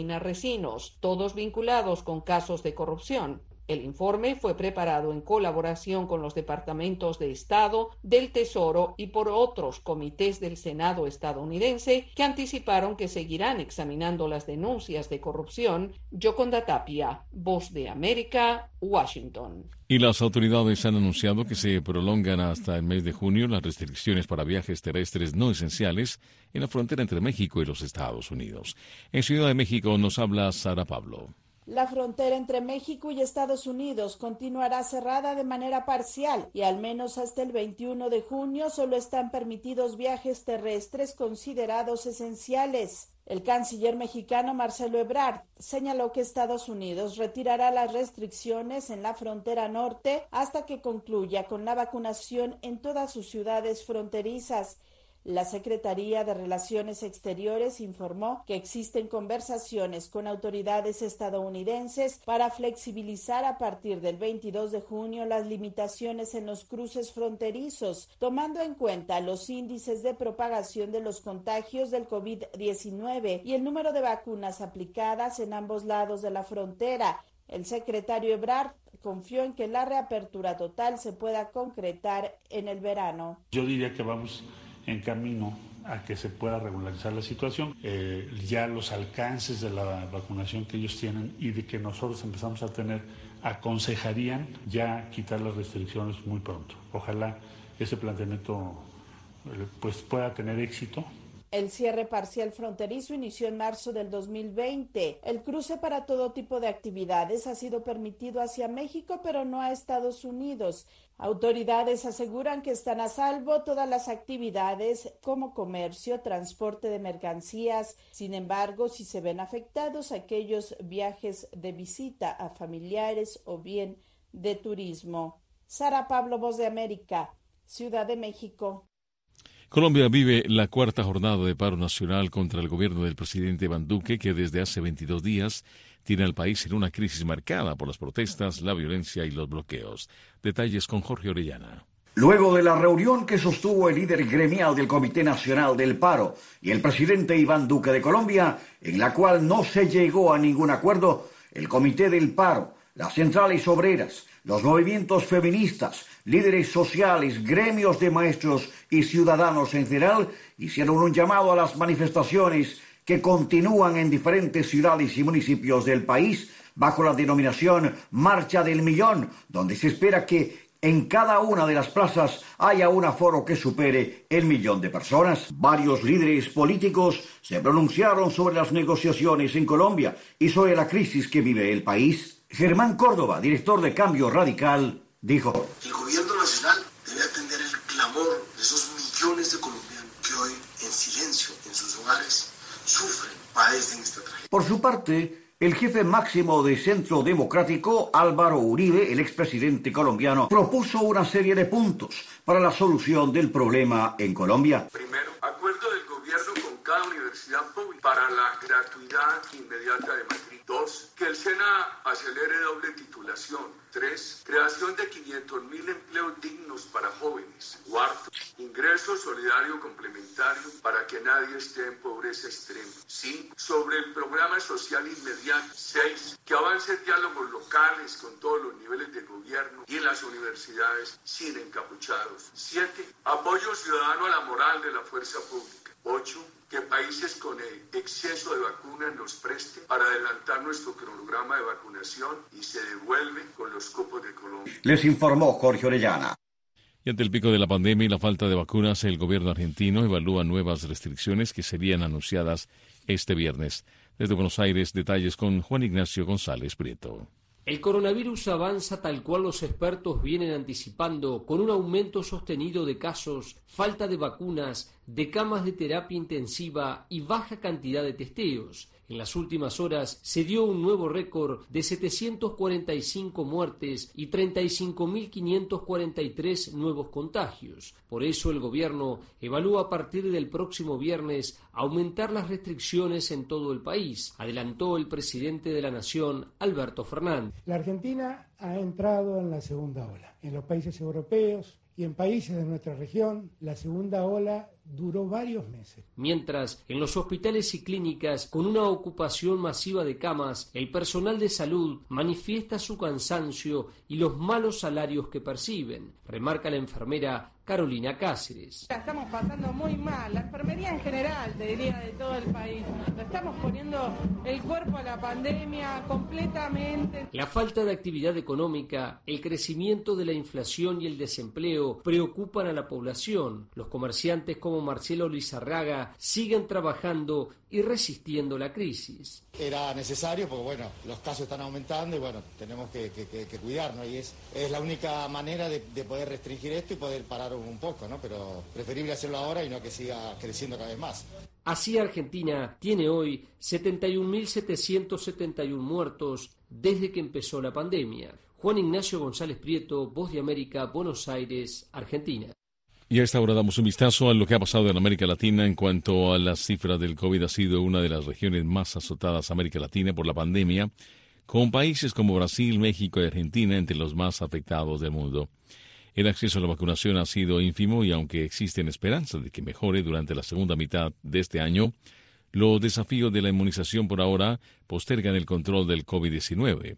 Speaker 6: vecinos, todos vinculados con casos de corrupción. El informe fue preparado en colaboración con los departamentos de Estado, del Tesoro y por otros comités del Senado estadounidense que anticiparon que seguirán examinando las denuncias de corrupción. Yoconda Tapia, Voz de América, Washington.
Speaker 1: Y las autoridades han anunciado que se prolongan hasta el mes de junio las restricciones para viajes terrestres no esenciales en la frontera entre México y los Estados Unidos. En Ciudad de México nos habla Sara Pablo.
Speaker 7: La frontera entre México y Estados Unidos continuará cerrada de manera parcial y al menos hasta el veintiuno de junio solo están permitidos viajes terrestres considerados esenciales. El canciller mexicano Marcelo Ebrard señaló que Estados Unidos retirará las restricciones en la frontera norte hasta que concluya con la vacunación en todas sus ciudades fronterizas. La Secretaría de Relaciones Exteriores informó que existen conversaciones con autoridades estadounidenses para flexibilizar a partir del veintidós de junio las limitaciones en los cruces fronterizos, tomando en cuenta los índices de propagación de los contagios del covid diecinueve y el número de vacunas aplicadas en ambos lados de la frontera. El secretario Ebrard confió en que la reapertura total se pueda concretar en el verano.
Speaker 8: Yo diría que vamos en camino a que se pueda regularizar la situación, eh, ya los alcances de la vacunación que ellos tienen y de que nosotros empezamos a tener, aconsejarían ya quitar las restricciones muy pronto. Ojalá ese planteamiento eh, pues pueda tener éxito.
Speaker 7: El cierre parcial fronterizo inició en marzo del dos mil veinte. El cruce para todo tipo de actividades ha sido permitido hacia México, pero no a Estados Unidos. Autoridades aseguran que están a salvo todas las actividades como comercio, transporte de mercancías. Sin embargo, si se ven afectados aquellos viajes de visita a familiares o bien de turismo. Sara Pablo, Voz de América, Ciudad de México.
Speaker 1: Colombia vive la cuarta jornada de paro nacional contra el gobierno del presidente Iván Duque, que desde hace veintidós días tiene al país en una crisis marcada por las protestas, la violencia y los bloqueos. Detalles con Jorge Orellana.
Speaker 9: Luego de la reunión que sostuvo el líder gremial del Comité Nacional del Paro y el presidente Iván Duque de Colombia, en la cual no se llegó a ningún acuerdo, el Comité del Paro, las centrales obreras, los movimientos feministas, líderes sociales, gremios de maestros y ciudadanos en general hicieron un llamado a las manifestaciones que continúan en diferentes ciudades y municipios del país bajo la denominación Marcha del Millón, donde se espera que en cada una de las plazas haya un aforo que supere el millón de personas. Varios líderes políticos se pronunciaron sobre las negociaciones en Colombia y sobre la crisis que vive el país. Germán Córdoba, director de Cambio Radical, dijo:
Speaker 10: el gobierno nacional debe atender el clamor de esos millones de colombianos que hoy, en silencio, en sus hogares, sufren, padecen esta tragedia.
Speaker 9: Por su parte, el jefe máximo de Centro Democrático, Álvaro Uribe, el expresidente colombiano, propuso una serie de puntos para la solución del problema en Colombia.
Speaker 12: Primero, acuerdo del gobierno con cada universidad pública para la gratuidad inmediata de matrícula. Dos, que el SENA acelere doble titulación. Tres, creación de quinientos mil empleos dignos para jóvenes. Cuarto, ingreso solidario complementario para que nadie esté en pobreza extrema. Cinco, sobre el programa social inmediato. Seis, que avance diálogos locales con todos los niveles de gobierno y en las universidades sin encapuchados. Siete, apoyo ciudadano a la moral de la fuerza pública. Ocho, que países con exceso de vacunas nos presten para adelantar nuestro cronograma de vacunación y se devuelve con los cupos de Colombia.
Speaker 9: Les informó Jorge Orellana.
Speaker 1: Y ante el pico de la pandemia y la falta de vacunas, el gobierno argentino evalúa nuevas restricciones que serían anunciadas este viernes. Desde Buenos Aires, detalles con Juan Ignacio González Prieto.
Speaker 13: El coronavirus avanza tal cual los expertos vienen anticipando, con un aumento sostenido de casos, falta de vacunas, de camas de terapia intensiva y baja cantidad de testeos. En las últimas horas se dio un nuevo récord de setecientas cuarenta y cinco muertes y treinta y cinco mil quinientos cuarenta y tres nuevos contagios. Por eso el gobierno evalúa a partir del próximo viernes aumentar las restricciones en todo el país, adelantó el presidente de la Nación, Alberto Fernández.
Speaker 15: La Argentina ha entrado en la segunda ola. En los países europeos y en países de nuestra región, la segunda ola duró varios meses.
Speaker 13: Mientras, en los hospitales y clínicas, con una ocupación masiva de camas, el personal de salud manifiesta su cansancio y los malos salarios que perciben, remarca la enfermera Carolina Cáceres.
Speaker 11: La estamos pasando muy mal, la enfermería en general, te diría, de todo el país. Le estamos poniendo el cuerpo a la pandemia completamente.
Speaker 13: La falta de actividad económica, el crecimiento de la inflación y el desempleo preocupan a la población. Los comerciantes como Marcelo Lizarraga siguen trabajando y resistiendo la crisis.
Speaker 14: Era necesario porque, bueno, los casos están aumentando y, bueno, tenemos que, que, que, que cuidarnos y es, es la única manera de, de poder restringir esto y poder parar un poco, ¿no? Pero preferible hacerlo ahora y no que siga creciendo cada vez más.
Speaker 13: Así Argentina tiene hoy setenta y un mil setecientos setenta y uno muertos desde que empezó la pandemia. Juan Ignacio González Prieto, Voz de América, Buenos Aires, Argentina.
Speaker 1: Y a esta hora damos un vistazo a lo que ha pasado en América Latina en cuanto a las cifras del COVID. Ha sido una de las regiones más azotadas América Latina por la pandemia, con países como Brasil, México y Argentina entre los más afectados del mundo. El acceso a la vacunación ha sido ínfimo y aunque existen esperanzas de que mejore durante la segunda mitad de este año, los desafíos de la inmunización por ahora postergan el control del COVID diecinueve.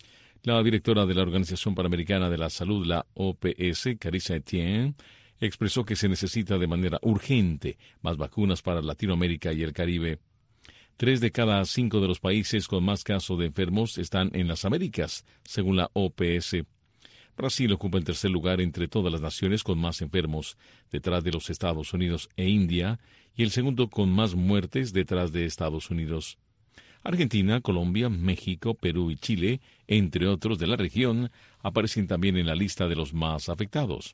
Speaker 1: La directora de la Organización Panamericana de la Salud, la O P S, Carissa Etienne, expresó que se necesita de manera urgente más vacunas para Latinoamérica y el Caribe. Tres de cada cinco de los países con más casos de enfermos están en las Américas, según la O P S. Brasil ocupa el tercer lugar entre todas las naciones con más enfermos, detrás de los Estados Unidos e India, y el segundo con más muertes detrás de Estados Unidos. Argentina, Colombia, México, Perú y Chile, entre otros de la región, aparecen también en la lista de los más afectados.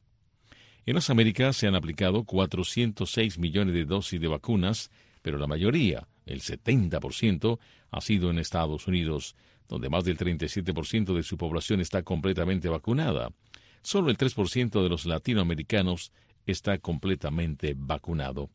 Speaker 1: En las Américas se han aplicado cuatrocientos seis millones de dosis de vacunas, pero la mayoría, el setenta por ciento, ha sido en Estados Unidos, donde más del treinta y siete por ciento de su población está completamente vacunada. Solo el tres por ciento de los latinoamericanos está completamente vacunado.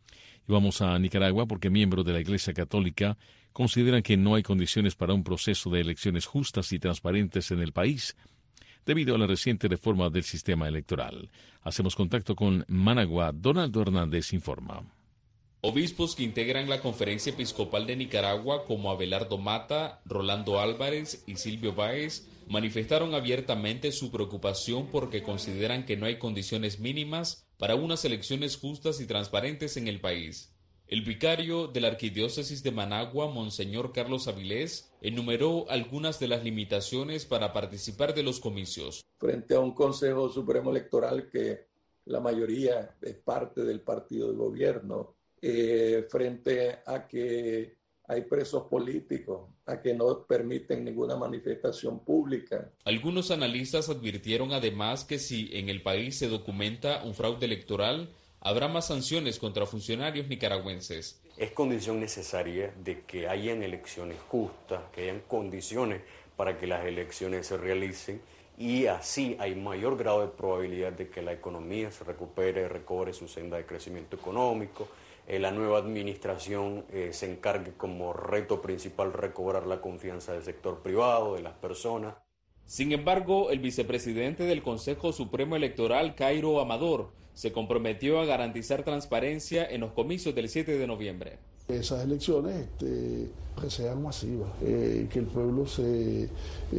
Speaker 1: Y vamos a Nicaragua porque miembros de la Iglesia Católica consideran que no hay condiciones para un proceso de elecciones justas y transparentes en el país, debido a la reciente reforma del sistema electoral. Hacemos contacto con Managua. Donaldo Hernández informa.
Speaker 16: Obispos que integran la Conferencia Episcopal de Nicaragua, como Abelardo Mata, Rolando Álvarez y Silvio Báez, manifestaron abiertamente su preocupación porque consideran que no hay condiciones mínimas para unas elecciones justas y transparentes en el país. El vicario de la Arquidiócesis de Managua, Monseñor Carlos Avilés, enumeró algunas de las limitaciones para participar de los comicios.
Speaker 17: Frente a un Consejo Supremo Electoral que la mayoría es parte del partido de gobierno, eh, frente a que hay presos políticos, a que no permiten ninguna manifestación pública.
Speaker 16: Algunos analistas advirtieron además que si en el país se documenta un fraude electoral, habrá más sanciones contra funcionarios nicaragüenses.
Speaker 18: Es condición necesaria de que hayan elecciones justas, que hayan condiciones para que las elecciones se realicen y así hay mayor grado de probabilidad de que la economía se recupere, recobre su senda de crecimiento económico, eh, la nueva administración eh, se encargue como reto principal recobrar la confianza del sector privado, de las personas.
Speaker 16: Sin embargo, el vicepresidente del Consejo Supremo Electoral, Cairo Amador, se comprometió a garantizar transparencia en los comicios del siete de noviembre.
Speaker 19: Esas elecciones este, que sean masivas, eh, que el pueblo se eh,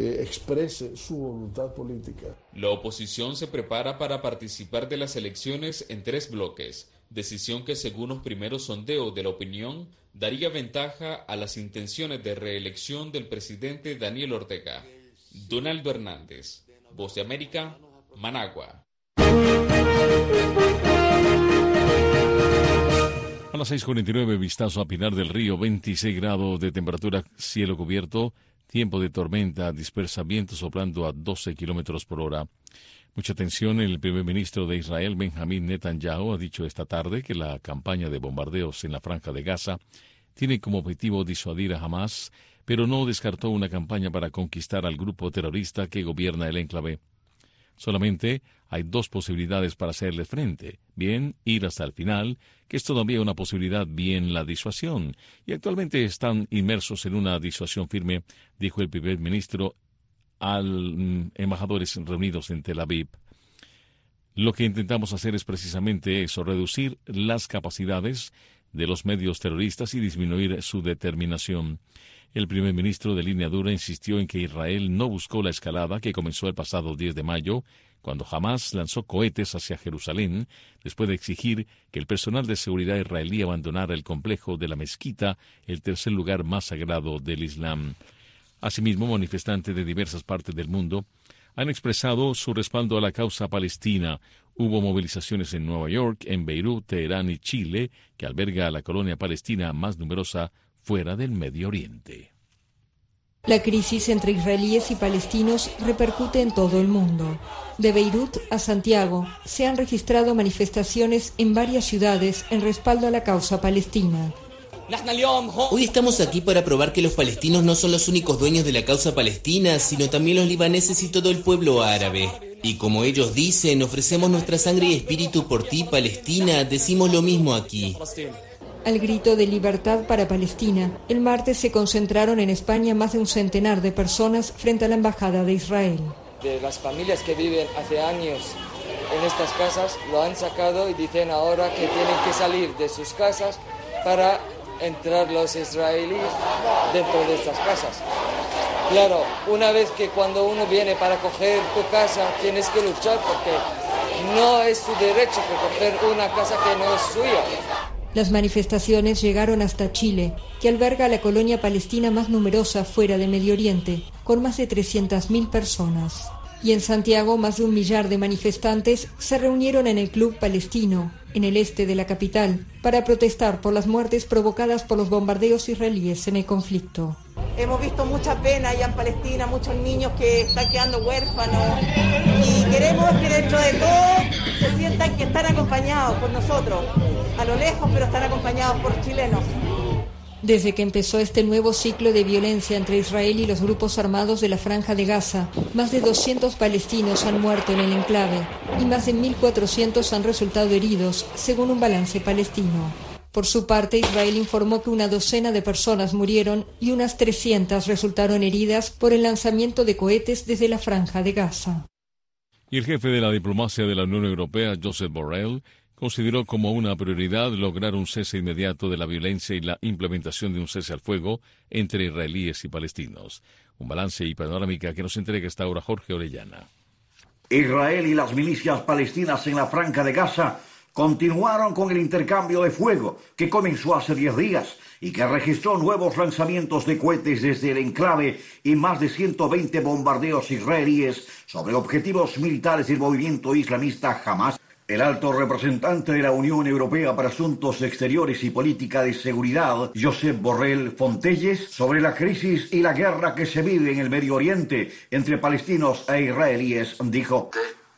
Speaker 19: exprese su voluntad política.
Speaker 16: La oposición se prepara para participar de las elecciones en tres bloques, decisión que según los primeros sondeos de la opinión daría ventaja a las intenciones de reelección del presidente Daniel Ortega. Donaldo Hernández, Voz de América, Managua.
Speaker 1: A las seis cuarenta y nueve, vistazo a Pinar del Río, veintiséis grados de temperatura, cielo cubierto, tiempo de tormenta, dispersa viento soplando a doce kilómetros por hora. Mucha atención, el primer ministro de Israel, Benjamín Netanyahu, ha dicho esta tarde que la campaña de bombardeos en la Franja de Gaza tiene como objetivo disuadir a Hamas, pero no descartó una campaña para conquistar al grupo terrorista que gobierna el enclave. Solamente hay dos posibilidades para hacerle frente. Bien, ir hasta el final, que es todavía una posibilidad, bien la disuasión. Y actualmente están inmersos en una disuasión firme, dijo el primer ministro al mm, embajadores reunidos en Tel Aviv. Lo que intentamos hacer es precisamente eso, reducir las capacidades de los medios terroristas y disminuir su determinación. El primer ministro de línea dura insistió en que Israel no buscó la escalada que comenzó el pasado diez de mayo, cuando Hamás lanzó cohetes hacia Jerusalén, después de exigir que el personal de seguridad israelí abandonara el complejo de la mezquita, el tercer lugar más sagrado del Islam. Asimismo, manifestantes de diversas partes del mundo han expresado su respaldo a la causa palestina. Hubo movilizaciones en Nueva York, en Beirut, Teherán y Chile, que alberga a la colonia palestina más numerosa fuera del Medio Oriente.
Speaker 20: La crisis entre israelíes y palestinos repercute en todo el mundo. De Beirut a Santiago se han registrado manifestaciones en varias ciudades en respaldo a la causa palestina.
Speaker 21: Hoy estamos aquí para probar que los palestinos no son los únicos dueños de la causa palestina, sino también los libaneses y todo el pueblo árabe. Y como ellos dicen, ofrecemos nuestra sangre y espíritu por ti, Palestina, decimos lo mismo aquí.
Speaker 20: Al grito de libertad para Palestina, el martes se concentraron en España más de un centenar de personas frente a la Embajada de Israel.
Speaker 22: De las familias que viven hace años en estas casas, lo han sacado y dicen ahora que tienen que salir de sus casas para entrar los israelíes dentro de estas casas. Claro, una vez que cuando uno viene para coger tu casa, tienes que luchar porque no es su derecho que coger una casa que no es suya.
Speaker 20: Las manifestaciones llegaron hasta Chile, que alberga la colonia palestina más numerosa fuera de Medio Oriente, con más de trescientas mil personas. Y en Santiago, más de un millar de manifestantes se reunieron en el Club Palestino, en el este de la capital, para protestar por las muertes provocadas por los bombardeos israelíes en el conflicto.
Speaker 23: Hemos visto mucha pena allá en Palestina, muchos niños que están quedando huérfanos y queremos que dentro de todo se sientan que están acompañados por nosotros, a lo lejos, pero están acompañados por chilenos.
Speaker 20: Desde que empezó este nuevo ciclo de violencia entre Israel y los grupos armados de la Franja de Gaza, más de doscientos palestinos han muerto en el enclave y más de mil cuatrocientos han resultado heridos, según un balance palestino. Por su parte, Israel informó que una docena de personas murieron y unas trescientas resultaron heridas por el lanzamiento de cohetes desde la Franja de Gaza.
Speaker 1: Y el jefe de la diplomacia de la Unión Europea, Josep Borrell, consideró como una prioridad lograr un cese inmediato de la violencia y la implementación de un cese al fuego entre israelíes y palestinos. Un balance y panorámica que nos entrega esta hora Jorge Orellana.
Speaker 9: Israel y las milicias palestinas en la Franja de Gaza continuaron con el intercambio de fuego que comenzó hace diez días y que registró nuevos lanzamientos de cohetes desde el enclave y más de ciento veinte bombardeos israelíes sobre objetivos militares del movimiento islamista Hamás. El alto representante de la Unión Europea para Asuntos Exteriores y Política de Seguridad, Josep Borrell Fontelles, sobre la crisis y la guerra que se vive en el Medio Oriente entre palestinos e israelíes, dijo: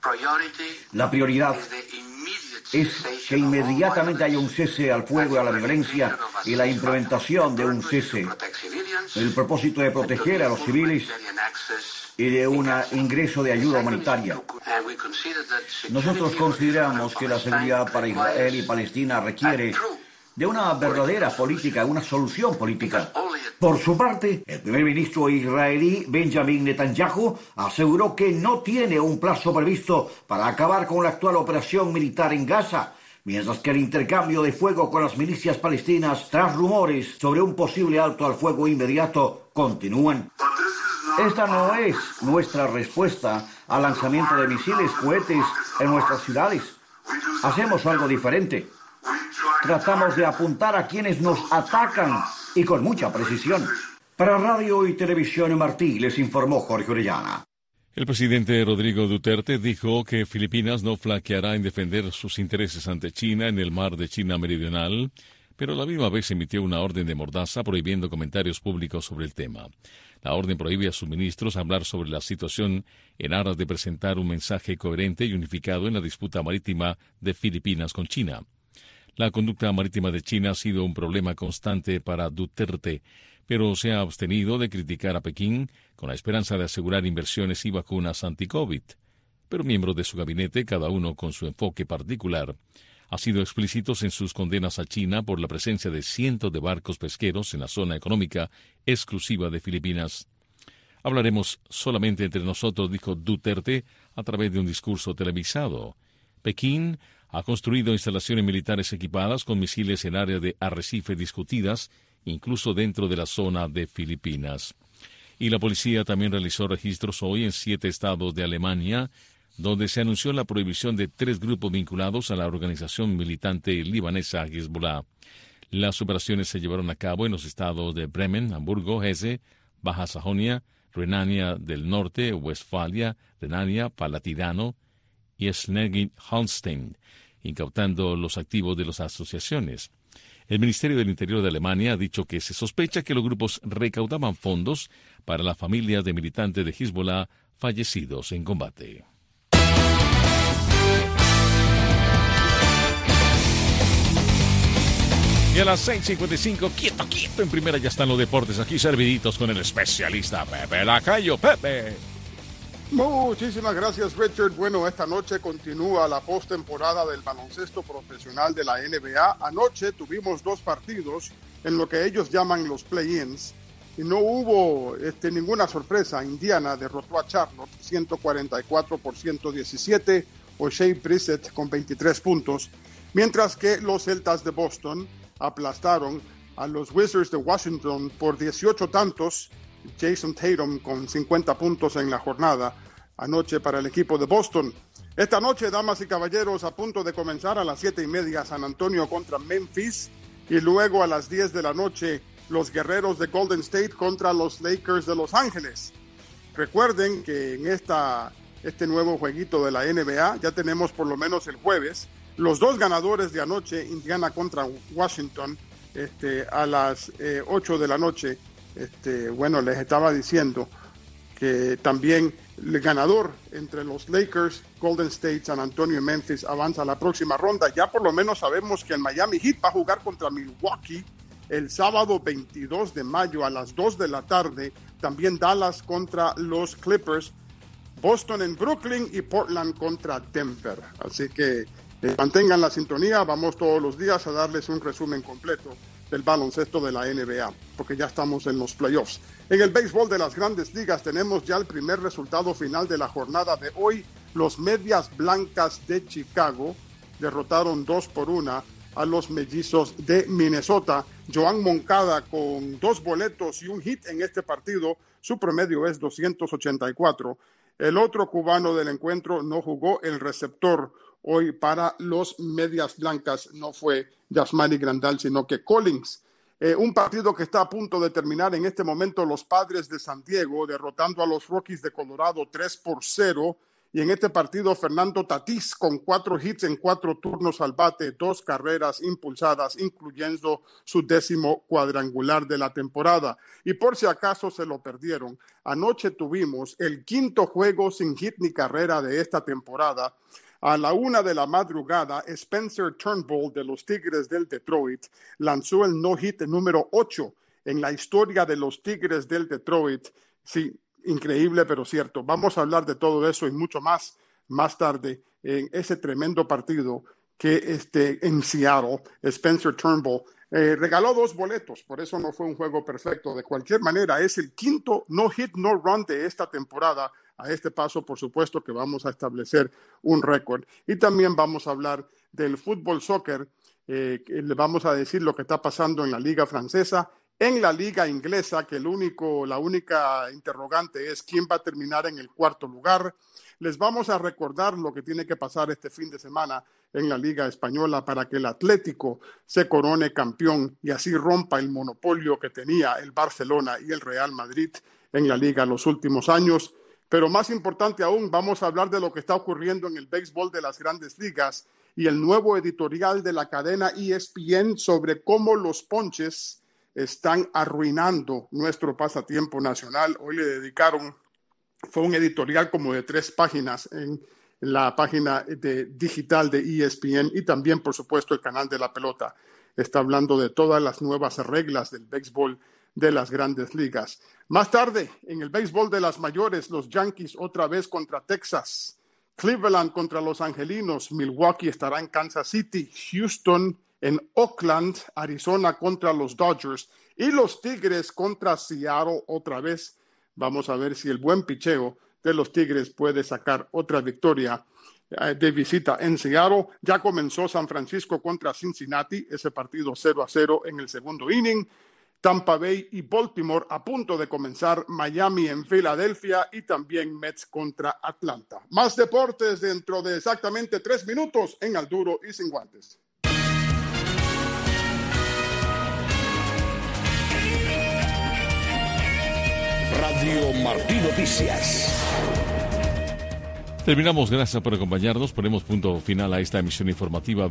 Speaker 9: la prioridad es que inmediatamente haya un cese al fuego y a la violencia y la implementación de un cese. El propósito de proteger a los civiles y de un ingreso de ayuda humanitaria. Nosotros consideramos que la seguridad para Israel y Palestina requiere de una verdadera política, una solución política. Por su parte, el primer ministro israelí Benjamin Netanyahu aseguró que no tiene un plazo previsto para acabar con la actual operación militar en Gaza, mientras que el intercambio de fuego con las milicias palestinas, tras rumores sobre un posible alto al fuego inmediato, continúan. Esta no es nuestra respuesta al lanzamiento de misiles, cohetes en nuestras ciudades. Hacemos algo diferente. Tratamos de apuntar a quienes nos atacan y con mucha precisión. Para Radio y Televisión Martí les informó Jorge Orellana.
Speaker 1: El presidente Rodrigo Duterte dijo que Filipinas no flaqueará en defender sus intereses ante China en el mar de China Meridional, pero a la misma vez emitió una orden de mordaza prohibiendo comentarios públicos sobre el tema. La orden prohíbe a sus ministros hablar sobre la situación en aras de presentar un mensaje coherente y unificado en la disputa marítima de Filipinas con China. La conducta marítima de China ha sido un problema constante para Duterte, pero se ha abstenido de criticar a Pekín con la esperanza de asegurar inversiones y vacunas anti-COVID. Pero miembros de su gabinete, cada uno con su enfoque particular, han sido explícitos en sus condenas a China por la presencia de cientos de barcos pesqueros en la zona económica exclusiva de Filipinas. Hablaremos solamente entre nosotros, dijo Duterte a través de un discurso televisado. Pekín ha construido instalaciones militares equipadas con misiles en área de Arrecife discutidas, incluso dentro de la zona de Filipinas. Y la policía también realizó registros hoy en siete estados de Alemania, donde se anunció la prohibición de tres grupos vinculados a la organización militante libanesa Hezbollah. Las operaciones se llevaron a cabo en los estados de Bremen, Hamburgo, Hesse, Baja Sajonia, Renania del Norte, Westfalia, Renania, Palatinado y Schleswig-Holstein, incautando los activos de las asociaciones. El Ministerio del Interior de Alemania ha dicho que se sospecha que los grupos recaudaban fondos para las familias de militantes de Hezbollah fallecidos en combate. Y a las seis cincuenta y cinco, quieto, quieto, en primera ya están los deportes aquí serviditos con el especialista Pepe Lacayo. Pepe.
Speaker 2: Muchísimas gracias, Richard. Bueno, esta noche continúa la postemporada del baloncesto profesional de la N B A. Anoche tuvimos dos partidos en lo que ellos llaman los play-ins y no hubo este, ninguna sorpresa. Indiana derrotó a Charlotte ciento cuarenta y cuatro por ciento diecisiete, O'Shea Brissett con veintitrés puntos, mientras que los Celtas de Boston aplastaron a los Wizards de Washington por dieciocho tantos. Jason Tatum con cincuenta puntos en la jornada anoche para el equipo de Boston. Esta noche, damas y caballeros, a punto de comenzar a las siete y media San Antonio contra Memphis y luego a las diez de la noche los Guerreros de Golden State contra los Lakers de Los Ángeles. Recuerden que en esta, este nuevo jueguito de la N B A ya tenemos por lo menos el jueves los dos ganadores de anoche, Indiana contra Washington, este, a las eh, ocho de la noche. Este, bueno, les estaba diciendo que también el ganador entre los Lakers, Golden State, San Antonio y Memphis avanza a la próxima ronda. Ya por lo menos sabemos que el Miami Heat va a jugar contra Milwaukee el sábado veintidós de mayo a las dos de la tarde. También Dallas contra los Clippers, Boston en Brooklyn y Portland contra Denver. Así que eh, mantengan la sintonía, vamos todos los días a darles un resumen completo del baloncesto de la N B A, porque ya estamos en los playoffs. En el béisbol de las Grandes Ligas tenemos ya el primer resultado final de la jornada de hoy. Los Medias Blancas de Chicago derrotaron dos por una a los Mellizos de Minnesota. Joan Moncada con dos boletos y un hit en este partido. Su promedio es doscientos ochenta y cuatro. El otro cubano del encuentro no jugó, el receptor hoy para los Medias Blancas no fue Yasmani Grandal, sino que Collins. Eh, un partido que está a punto de terminar en este momento, los Padres de San Diego derrotando a los Rockies de Colorado tres por cero. Y en este partido, Fernando Tatís con cuatro hits en cuatro turnos al bate, dos carreras impulsadas, incluyendo su décimo cuadrangular de la temporada. Y por si acaso se lo perdieron, anoche tuvimos el quinto juego sin hit ni carrera de esta temporada. A la una de la madrugada, Spencer Turnbull de los Tigres del Detroit lanzó el no-hit número ocho en la historia de los Tigres del Detroit. Sí, increíble, pero cierto. Vamos a hablar de todo eso y mucho más más tarde en ese tremendo partido que este, en Seattle, Spencer Turnbull eh, regaló dos boletos, por eso no fue un juego perfecto. De cualquier manera, es el quinto no-hit, no-run de esta temporada. A este paso, por supuesto, que vamos a establecer un récord. Y también vamos a hablar del fútbol soccer. Eh, le vamos a decir lo que está pasando en la liga francesa, en la liga inglesa, que el único, la única interrogante es quién va a terminar en el cuarto lugar. Les vamos a recordar lo que tiene que pasar este fin de semana en la liga española para que el Atlético se corone campeón y así rompa el monopolio que tenía el Barcelona y el Real Madrid en la liga los últimos años. Pero más importante aún, vamos a hablar de lo que está ocurriendo en el béisbol de las Grandes Ligas y el nuevo editorial de la cadena E S P N sobre cómo los ponches están arruinando nuestro pasatiempo nacional. Hoy le dedicaron, fue un editorial como de tres páginas en la página de, digital de E S P N y también, por supuesto, el canal de la pelota. Está hablando de todas las nuevas reglas del béisbol de las Grandes Ligas. Más tarde, en el béisbol de las mayores, los Yankees otra vez contra Texas, Cleveland contra los Angelinos, Milwaukee estará en Kansas City, Houston en Oakland, Arizona contra los Dodgers y los Tigres contra Seattle otra vez. Vamos a ver si el buen picheo de los Tigres puede sacar otra victoria de visita en Seattle. Ya comenzó San Francisco contra Cincinnati, ese partido cero a cero en el segundo inning. Tampa Bay y Baltimore a punto de comenzar, Miami en Filadelfia y también Mets contra Atlanta. Más deportes dentro de exactamente tres minutos en Al Duro y Sin Guantes.
Speaker 3: Radio Martí Noticias.
Speaker 1: Terminamos, gracias por acompañarnos. Ponemos punto final a esta emisión informativa.